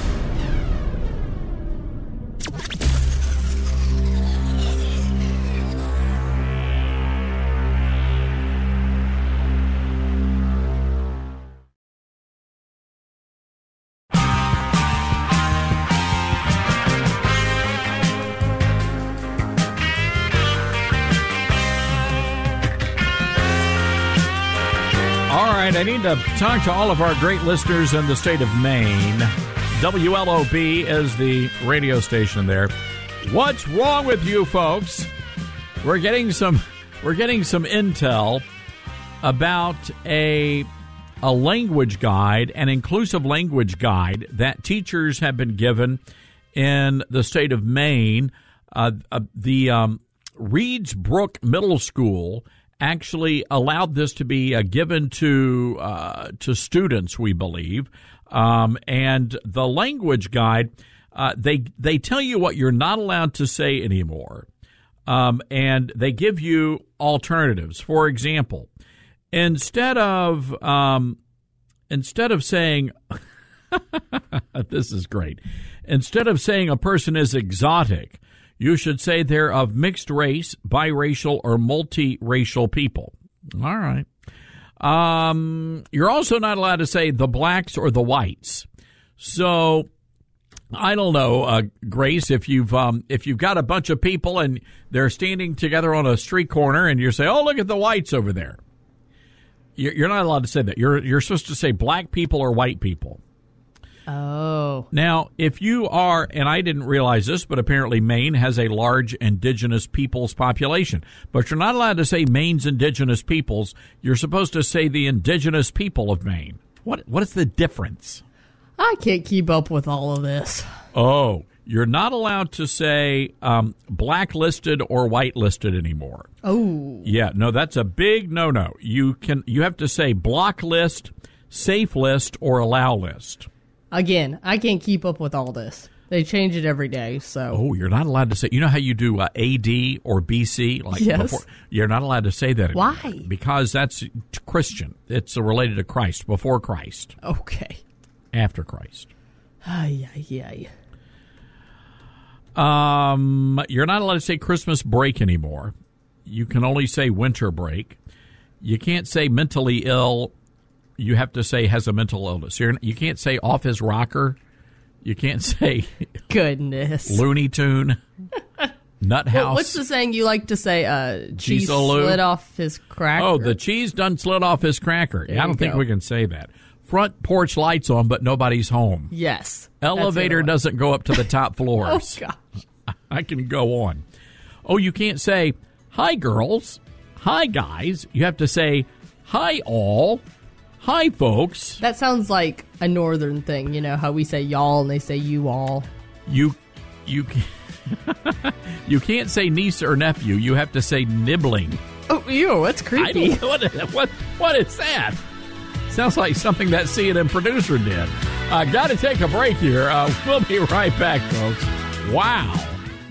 I need to talk to all of our great listeners in the state of Maine. WLOB is the radio station there. What's wrong with you folks? We're getting some intel about a language guide, an inclusive language guide that teachers have been given in the state of Maine. The Reeds Brook Middle School actually allowed this to be given to students, we believe. And the language guide, they tell you what you're not allowed to say anymore. And they give you alternatives. For example, instead of saying, this is great. Instead of saying a person is exotic, you should say they're of mixed race, biracial, or multiracial people. All right. You're also not allowed to say the blacks or the whites. So I don't know, Grace, if you've got a bunch of people and they're standing together on a street corner and you say, "Oh, look at the whites over there." You're not allowed to say that. You're supposed to say black people or white people. Oh. Now, if you are, and I didn't realize this, but apparently Maine has a large indigenous peoples population. But you're not allowed to say Maine's indigenous peoples. You're supposed to say the indigenous people of Maine. What is the difference? I can't keep up with all of this. Oh, you're not allowed to say blacklisted or whitelisted anymore. Oh. Yeah, no, that's a big no-no. You have to say block list, safe list, or allow list. Again, I can't keep up with all this. They change it every day, so. Oh, you're not allowed to say. You know how you do AD or BC? Yes. Before? You're not allowed to say that anymore. Why? Because that's Christian. It's related to Christ, before Christ. Okay. After Christ. Ay. You're not allowed to say Christmas break anymore. You can only say winter break. You can't say mentally ill. You have to say has a mental illness. You can't say off his rocker. You can't say goodness Looney Tune, Nut House. Well, what's the saying you like to say? Cheese Cheese-a-loo? slid off his cracker. Oh, the cheese done slid off his cracker. I don't think we can say that. Front porch lights on, but nobody's home. Yes. Elevator doesn't go up to the top floors. Oh, gosh. I can go on. Oh, you can't say, hi, girls. Hi, guys. You have to say, hi, all. Hi, folks. That sounds like a northern thing. You know how we say y'all and they say you all. You can't say niece or nephew. You have to say nibbling. Oh, ew, that's creepy. What is that? Sounds like something that CNN producer did. Got to take a break here. We'll be right back, folks. Wow.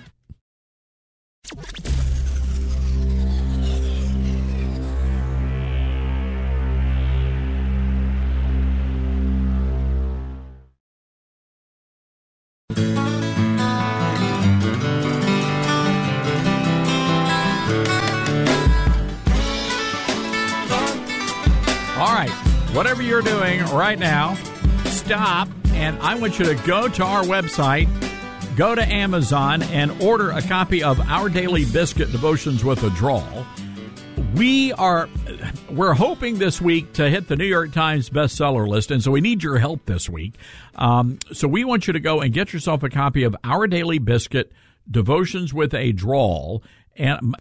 All right, whatever you're doing right now, stop, and I want you to go to our website, go to Amazon, and order a copy of Our Daily Biscuit Devotions with a Drawl. We're hoping this week to hit the New York Times bestseller list, and so we need your help this week. So we want you to go and get yourself a copy of Our Daily Biscuit Devotions with a Drawl. And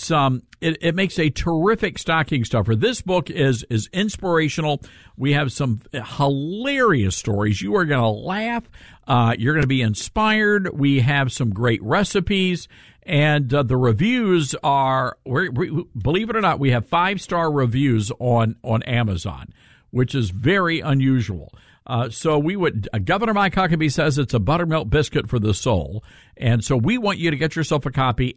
it makes a terrific stocking stuffer. This book is inspirational. We have some hilarious stories. You are going to laugh. You're going to be inspired. We have some great recipes. And the reviews are, believe it or not, we have 5-star reviews on Amazon, which is very unusual. So Governor Mike Huckabee says it's a buttermilk biscuit for the soul. And so we want you to get yourself a copy,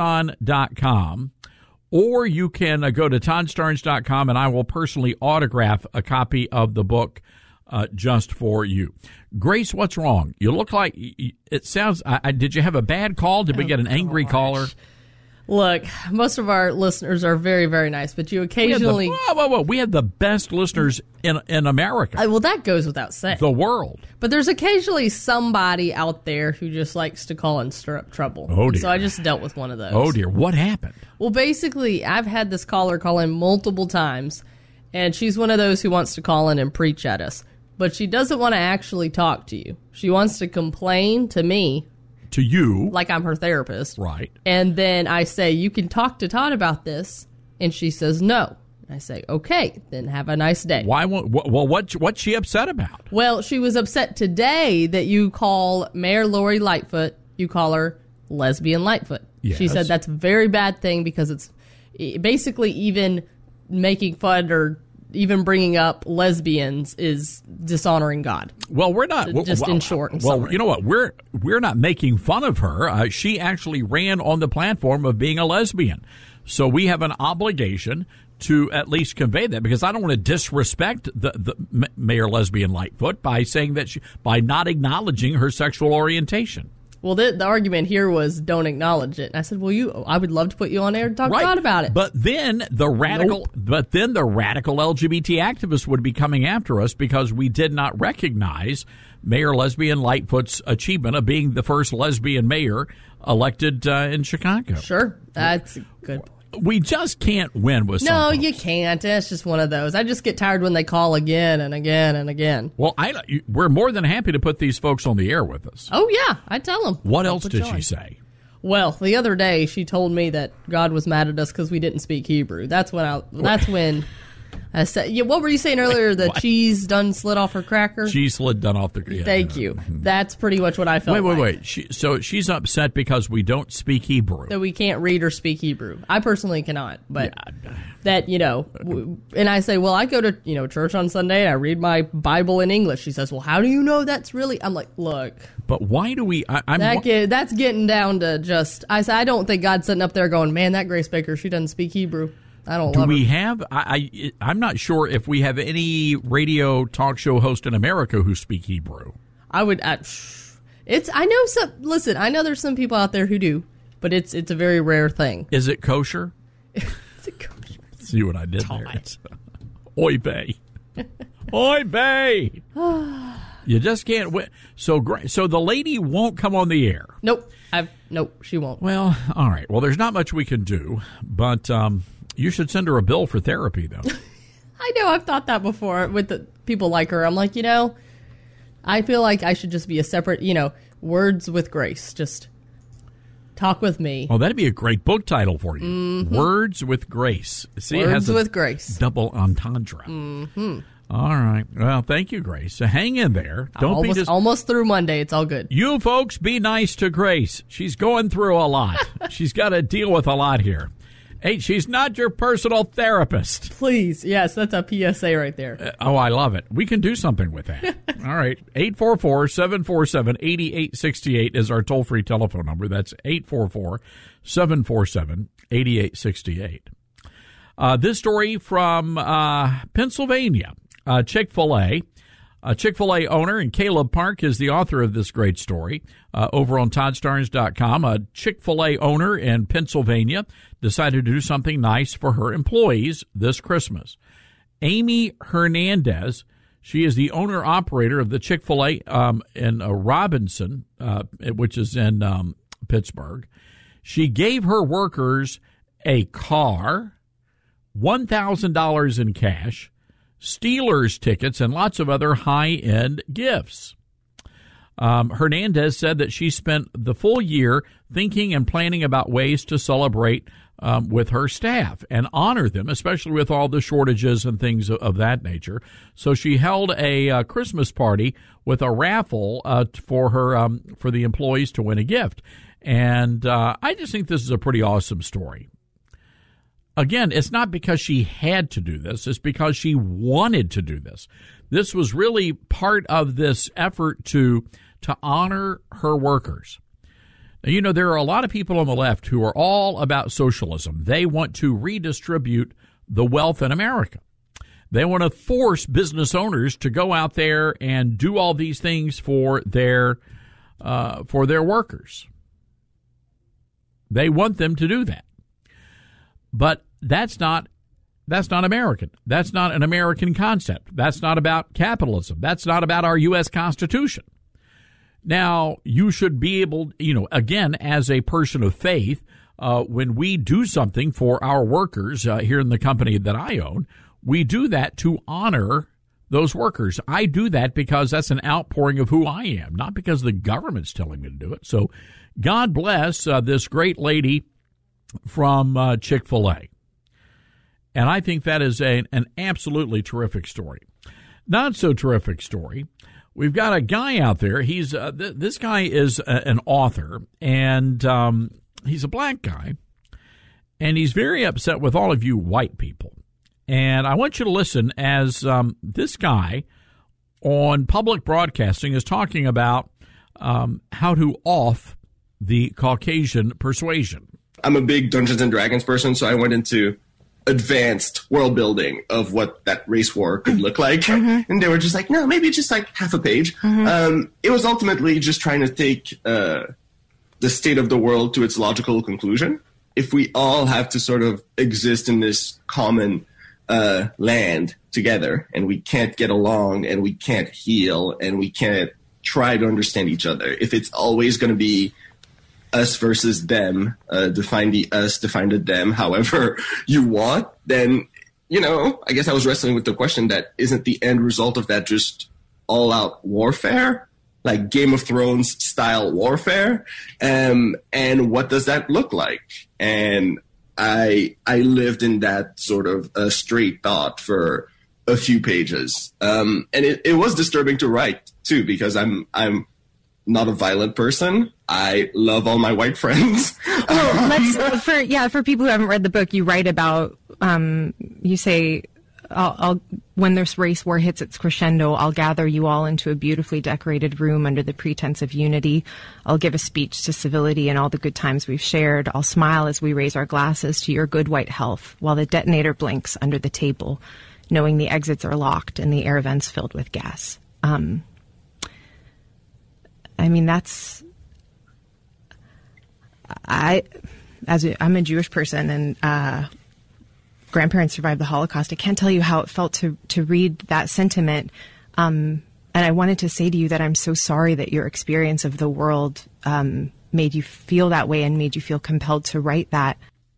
Amazon.com, or you can go to ToddStarnes.com, and I will personally autograph a copy of the book just for you. Grace, what's wrong? You look like it sounds. Did you have a bad call? Did we get an angry caller? Look, most of our listeners are very, very nice, but you occasionally... We have the best listeners in America. Well, that goes without saying. The world. But there's occasionally somebody out there who just likes to call and stir up trouble. Oh, dear. So I just dealt with one of those. Oh, dear. What happened? Well, basically, I've had this caller call in multiple times, and she's one of those who wants to call in and preach at us. But she doesn't want to actually talk to you. She wants to complain to me. To you. Like I'm her therapist. Right. And then I say, you can talk to Todd about this. And she says, no. And I say, okay, then have a nice day. Why? What's she upset about? Well, she was upset today that you call Mayor Lori Lightfoot, you call her lesbian Lightfoot. Yes. She said that's a very bad thing because it's basically even making fun or even bringing up lesbians is dishonoring God. Well, we're not. In short. Well, you know what? We're not making fun of her. She actually ran on the platform of being a lesbian. So we have an obligation to at least convey that, because I don't want to disrespect the Mayor Lesbian Lightfoot by saying that by not acknowledging her sexual orientation. Well, the argument here was don't acknowledge it. And I said, well, I would love to put you on air and talk right. about it. But then the radical LGBT activists would be coming after us because we did not recognize Mayor Lesbian Lightfoot's achievement of being the first lesbian mayor elected in Chicago. Sure, that's good. We just can't win with some No, folks. you can't. It's just one of those. I just get tired when they call again and again and again. Well, we're more than happy to put these folks on the air with us. Oh, yeah. I tell them. What else did she say? Well, the other day she told me that God was mad at us because we didn't speak Hebrew. That's when I said, yeah, what were you saying earlier? The cheese done slid off her cracker? Cheese slid done off the cracker. Thank you. That's pretty much what I felt like. Wait. So she's upset because we don't speak Hebrew. That we can't read or speak Hebrew. I personally cannot, but that, and I say, well, I go to, church on Sunday and I read my Bible in English. She says, well, how do you know that's really? I'm like, look. But why do we? That's getting down to just, I say, I don't think God's sitting up there going, man, that Grace Baker, she doesn't speak Hebrew. I don't love her. Do we have? I'm not sure if we have any radio talk show host in America who speak Hebrew. I know some. Listen, I know there's some people out there who do, but it's a very rare thing. Is it kosher? Is it kosher? See what I did there? Oy vey. Oy vey. You just can't win. So the lady won't come on the air. Nope. Nope, she won't. Well, all right. Well, there's not much we can do, but you should send her a bill for therapy, though. I know. I've thought that before with the people like her. I'm like, I feel like I should just be a separate, Words with Grace. Just talk with me. Oh, that'd be a great book title for you. Mm-hmm. Words with Grace. See, Words it has with Grace. Double entendre. Mm-hmm. All right. Well, thank you, Grace. So hang in there. Almost through Monday. It's all good. You folks be nice to Grace. She's going through a lot. She's got to deal with a lot here. Hey, she's not your personal therapist. Please. Yes, that's a PSA right there. I love it. We can do something with that. All right. 844-747-8868 is our toll-free telephone number. That's 844-747-8868. This story from Pennsylvania. Chick-fil-A. Chick-fil-A owner, and Caleb Park is the author of this great story over on ToddStarnes.com. A Chick-fil-A owner in Pennsylvania decided to do something nice for her employees this Christmas. Amy Hernandez, she is the owner-operator of the Chick-fil-A in Robinson, which is in Pittsburgh. She gave her workers a car, $1,000 in cash, Steelers tickets, and lots of other high-end gifts. Hernandez said that she spent the full year thinking and planning about ways to celebrate with her staff and honor them, especially with all the shortages and things of that nature. So she held a Christmas party with a raffle for the employees to win a gift. And I just think this is a pretty awesome story. Again, it's not because she had to do this. It's because she wanted to do this. This was really part of this effort to honor her workers. Now, there are a lot of people on the left who are all about socialism. They want to redistribute the wealth in America. They want to force business owners to go out there and do all these things for their workers. They want them to do that. But that's not American. That's not an American concept. That's not about capitalism. That's not about our U.S. Constitution. Now, you should be able, again, as a person of faith, when we do something for our workers here in the company that I own, we do that to honor those workers. I do that because that's an outpouring of who I am, not because the government's telling me to do it. So God bless this great lady from Chick-fil-A. And I think that is an absolutely terrific story. Not so terrific story. We've got a guy out there. He's this guy is an author, and he's a black guy, and he's very upset with all of you white people. And I want you to listen as this guy on public broadcasting is talking about how to off the Caucasian persuasion. I'm a big Dungeons and Dragons person, so I went into advanced world building of what that race war could look like. Mm-hmm. And they were just like, no, maybe just like half a page. Mm-hmm. It was ultimately just trying to take the state of the world to its logical conclusion. If we all have to sort of exist in this common land together, and we can't get along, and we can't heal, and we can't try to understand each other, if it's always going to be us versus them, define the us, define the them, however you want, then, I guess I was wrestling with the question that isn't the end result of that just all-out warfare, like Game of Thrones style warfare, and what does that look like? And I lived in that sort of straight thought for a few pages, and it was disturbing to write too, because I'm not a violent person. I love all my white friends. Well, for people who haven't read the book, you write about, you say, I'll when this race war hits its crescendo, I'll gather you all into a beautifully decorated room under the pretense of unity. I'll give a speech to civility and all the good times we've shared. I'll smile as we raise our glasses to your good white health while the detonator blinks under the table, knowing the exits are locked and the air vents filled with gas. I'm a Jewish person, and grandparents survived the Holocaust. I can't tell you how it felt to read that sentiment. And And I wanted to say to you that I'm so sorry that your experience of the world made you feel that way and made you feel compelled to write that.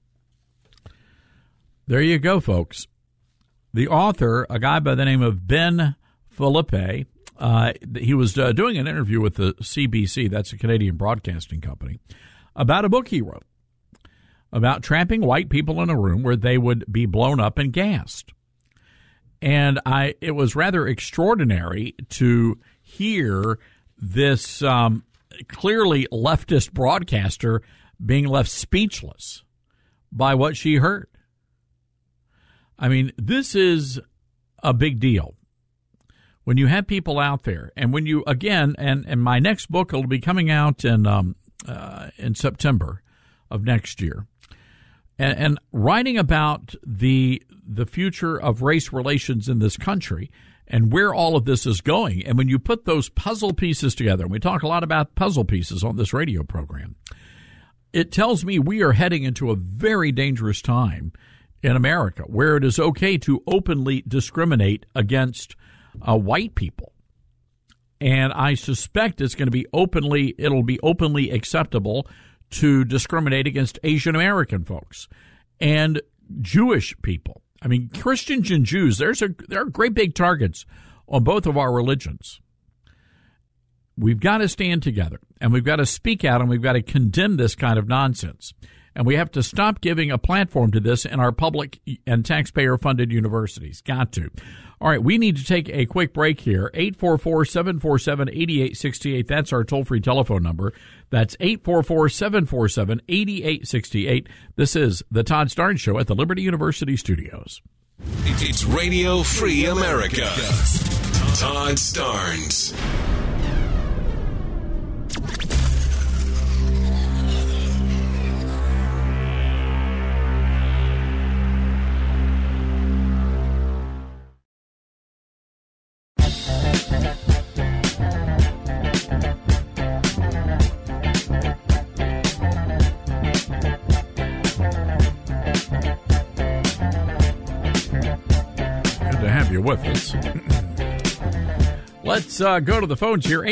There you go, folks. The author, a guy by the name of Ben Philippe, he was doing an interview with the CBC, that's a Canadian broadcasting company, about a book he wrote about trapping white people in a room where they would be blown up and gassed. And it was rather extraordinary to hear this clearly leftist broadcaster being left speechless by what she heard. I mean, this is a big deal. When you have people out there, and when you, again, and my next book will be coming out in September of next year, and writing about the future of race relations in this country and where all of this is going. And when you put those puzzle pieces together, and we talk a lot about puzzle pieces on this radio program, it tells me we are heading into a very dangerous time in America where it is okay to openly discriminate against white people. And I suspect it'll be openly acceptable to discriminate against Asian American folks and Jewish people. I mean, Christians and Jews, there are great big targets on both of our religions. We've got to stand together, and we've got to speak out, and we've got to condemn this kind of nonsense. And we have to stop giving a platform to this in our public and taxpayer-funded universities. Got to. All right, we need to take a quick break here. 844-747-8868. That's our toll-free telephone number. That's 844-747-8868. This is the Todd Starnes Show at the Liberty University Studios. It's Radio Free America. Todd Starnes. With us. Let's go to the phones here.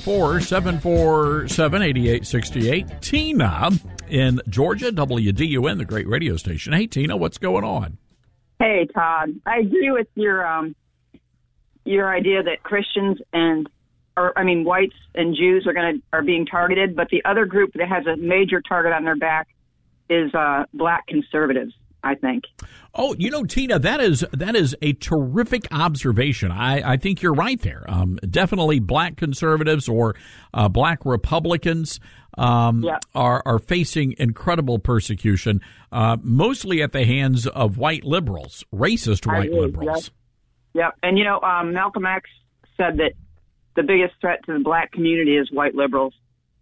844-747-8868. Tina in Georgia, WDUN, the great radio station. Hey, Tina, what's going on? Hey, Todd. I agree with your idea that Christians whites and Jews are being targeted, but the other group that has a major target on their back is black conservatives, I think. Oh, Tina, that is a terrific observation. I think you're right there. Definitely black conservatives or black Republicans are facing incredible persecution, mostly at the hands of white liberals, racist white liberals. Yep. And, Malcolm X said that the biggest threat to the black community is white liberals.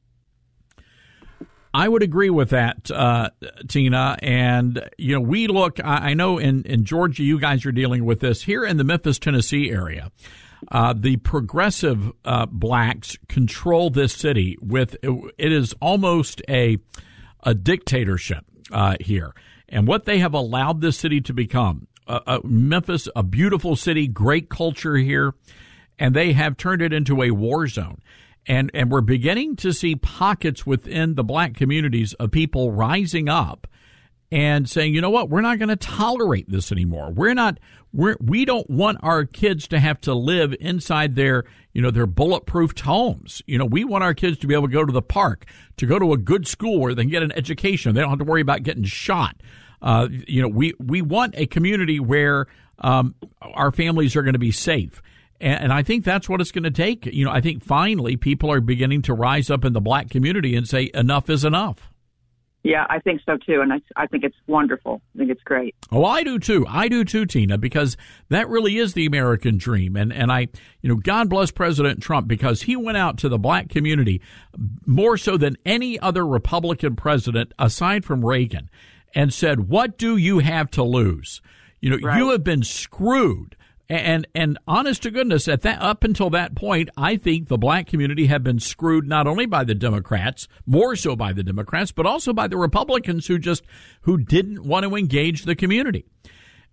I would agree with that, Tina. And, we look, I know in Georgia, you guys are dealing with this. Here in the Memphis, Tennessee area, the progressive blacks control this city it is almost a dictatorship here. And what they have allowed this city to become, Memphis, a beautiful city, great culture here, and they have turned it into a war zone. And we're beginning to see pockets within the black communities of people rising up and saying, you know what, we're not going to tolerate this anymore. We don't want our kids to have to live inside their bulletproof homes. We want our kids to be able to go to the park, to go to a good school where they can get an education. They don't have to worry about getting shot. We want a community where our families are going to be safe. And I think that's what it's going to take. I think finally people are beginning to rise up in the black community and say enough is enough. Yeah, I think so too. And I think it's wonderful. I think it's great. Oh, I do too. Tina, because that really is the American dream. And God bless President Trump, because he went out to the black community more so than any other Republican president aside from Reagan and said, what do you have to lose? Right. You have been screwed. And honest to goodness, up until that point, I think the black community have been screwed not only by the Democrats, more so by the Democrats, but also by the Republicans who didn't want to engage the community.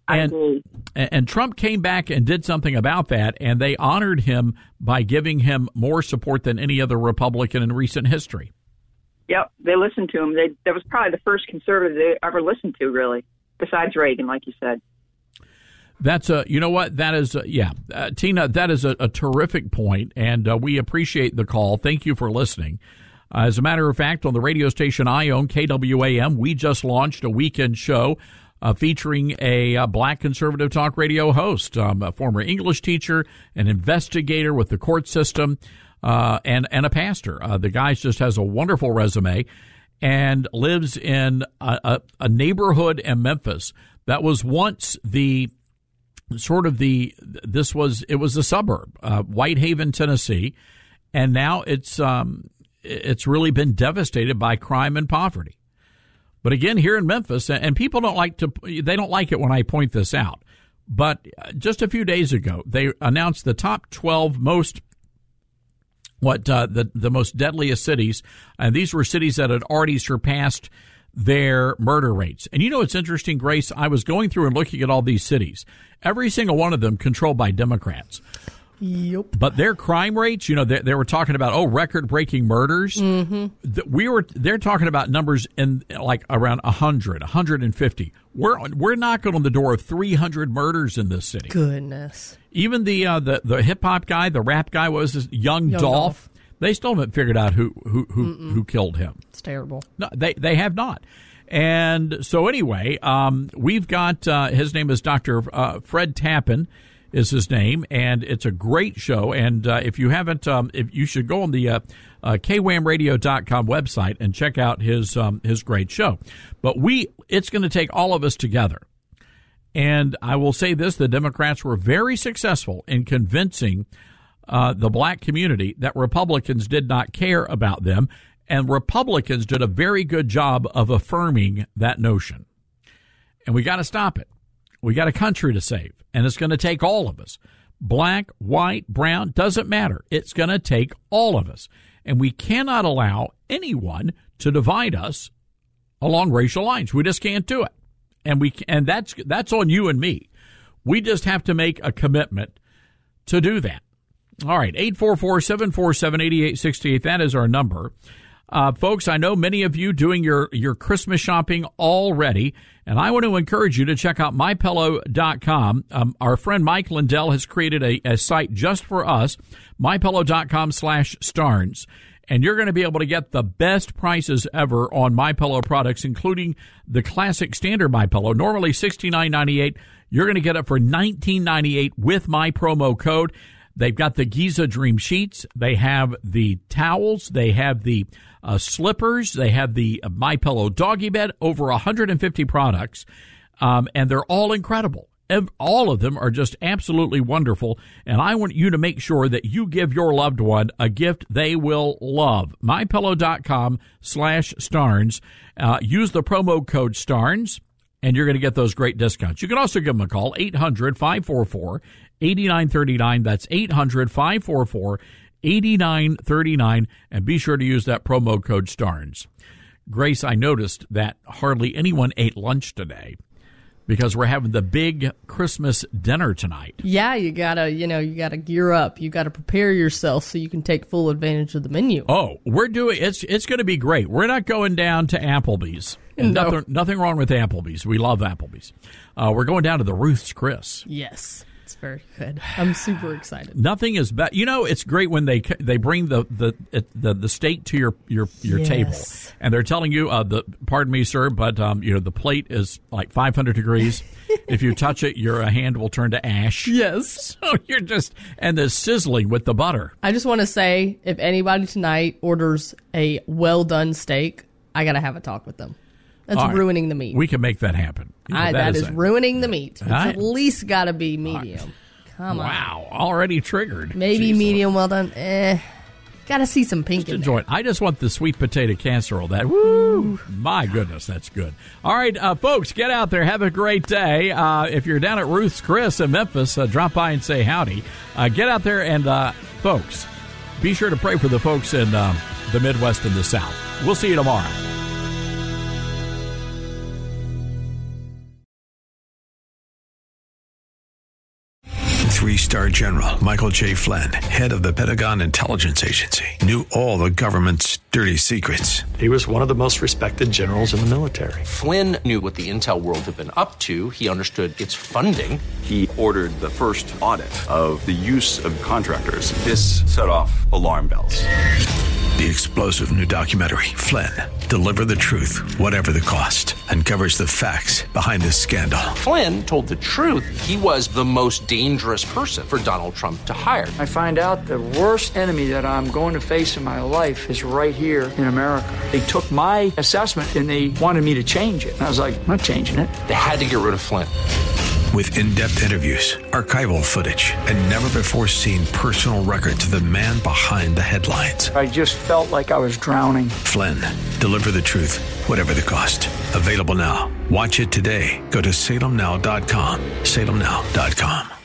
And Trump came back and did something about that, and they honored him by giving him more support than any other Republican in recent history. Yep, they listened to him. That was probably the first conservative they ever listened to, really, besides Reagan, like you said. That's you know what? That is, Tina, that is a terrific point, and we appreciate the call. Thank you for listening. As a matter of fact, on the radio station I own, KWAM, we just launched a weekend show featuring a black conservative talk radio host, a former English teacher, an investigator with the court system, and a pastor. The guy just has a wonderful resume and lives in a neighborhood in Memphis that was once it was a suburb, Whitehaven, Tennessee, and now it's really been devastated by crime and poverty. But again, here in Memphis, and people don't like it when I point this out, but just a few days ago, they announced the top 12 most the most deadliest cities, and these were cities that had already surpassed their murder rates. And you know, it's interesting, Grace, I was going through and looking at all these cities. Every single one of them controlled by Democrats. Yep. But their crime rates, you know, they were talking about, record-breaking murders. Mm-hmm. They're talking about numbers in like around 100, 150. We're knocking on the door of 300 murders in this city. Goodness. Even the hip-hop guy, the rap guy, what was this? Young Dolph. They still haven't figured out who killed him. It's terrible. No, they have not. And so anyway, we've got, his name is Dr. Fred Tappan is his name, and it's a great show. And if you haven't, if you should go on the kwamradio.com website and check out his great show. But it's going to take all of us together. And I will say this, the Democrats were very successful in convincing the black community that Republicans did not care about them, and Republicans did a very good job of affirming that notion. And we got to stop it. We got a country to save, and it's going to take all of us. Black, white, brown, doesn't matter. It's going to take all of us. And we cannot allow anyone to divide us along racial lines. We just can't do it. And that's on you and me. We just have to make a commitment to do that. All right, 844-747-8868. That is our number. Folks, I know many of you doing your Christmas shopping already, and I want to encourage you to check out MyPillow.com. Our friend Mike Lindell has created a site just for us, MyPillow.com/Starnes, and you're going to be able to get the best prices ever on MyPillow products, including the classic standard MyPillow. Normally $69.98. You're going to get it for $19.98 with my promo code. They've got the Giza Dream Sheets. They have the towels. They have the slippers. They have the MyPillow doggy bed. Over 150 products, and they're all incredible. All of them are just absolutely wonderful, and I want you to make sure that you give your loved one a gift they will love. MyPillow.com/Starnes. Use the promo code Starnes, and you're going to get those great discounts. You can also give them a call, 800-544-8939. That's 800-544-8939, and be sure to use that promo code Starnes. Grace, I noticed that hardly anyone ate lunch today because we're having the big Christmas dinner tonight. Yeah, you gotta gear up. You gotta prepare yourself so you can take full advantage of the menu. Oh, it's going to be great. We're not going down to Applebee's. And No. Nothing wrong with Applebee's. We love Applebee's. We're going down to the Ruth's Chris. Yes. It's very good. I'm super excited. Nothing is better. You know, it's great when they bring the steak to your Yes. table, and they're telling you, pardon me, sir, but the plate is like 500 degrees. If you touch it, your hand will turn to ash. Yes. So and the sizzling with the butter. I just want to say, if anybody tonight orders a well done steak, I gotta have a talk with them. That's All right. ruining the meat. We can make that happen. That is ruining the meat. It's I- at least got to be medium. Come on. Wow, already triggered. Maybe Jeez. medium well done. Got to see some pink Just in enjoy there. it. I just want the sweet potato casserole. Woo! My goodness, that's good. All right, folks, get out there. Have a great day. If you're down at Ruth's Chris in Memphis, drop by and say howdy. Get out there and, folks, be sure to pray for the folks in the Midwest and the South. We'll see you tomorrow. 3-star general Michael J. Flynn, head of the Pentagon Intelligence Agency, knew all the government's dirty secrets. He was one of the most respected generals in the military. Flynn knew what the intel world had been up to. He understood its funding. He ordered the first audit of the use of contractors. This set off alarm bells. The explosive new documentary, Flynn, Deliver the Truth, Whatever the Cost, uncovers the facts behind this scandal. Flynn told the truth. He was the most dangerous person for Donald Trump to hire. I find out the worst enemy that I'm going to face in my life is right here in America. They took my assessment and they wanted me to change it. And I was like, I'm not changing it. They had to get rid of Flynn. With in-depth interviews, archival footage, and never-before-seen personal records of the man behind the headlines. I just felt like I was drowning. Flynn, Deliver the Truth, Whatever the Cost. Available now. Watch it today. Go to salemnow.com. salemnow.com.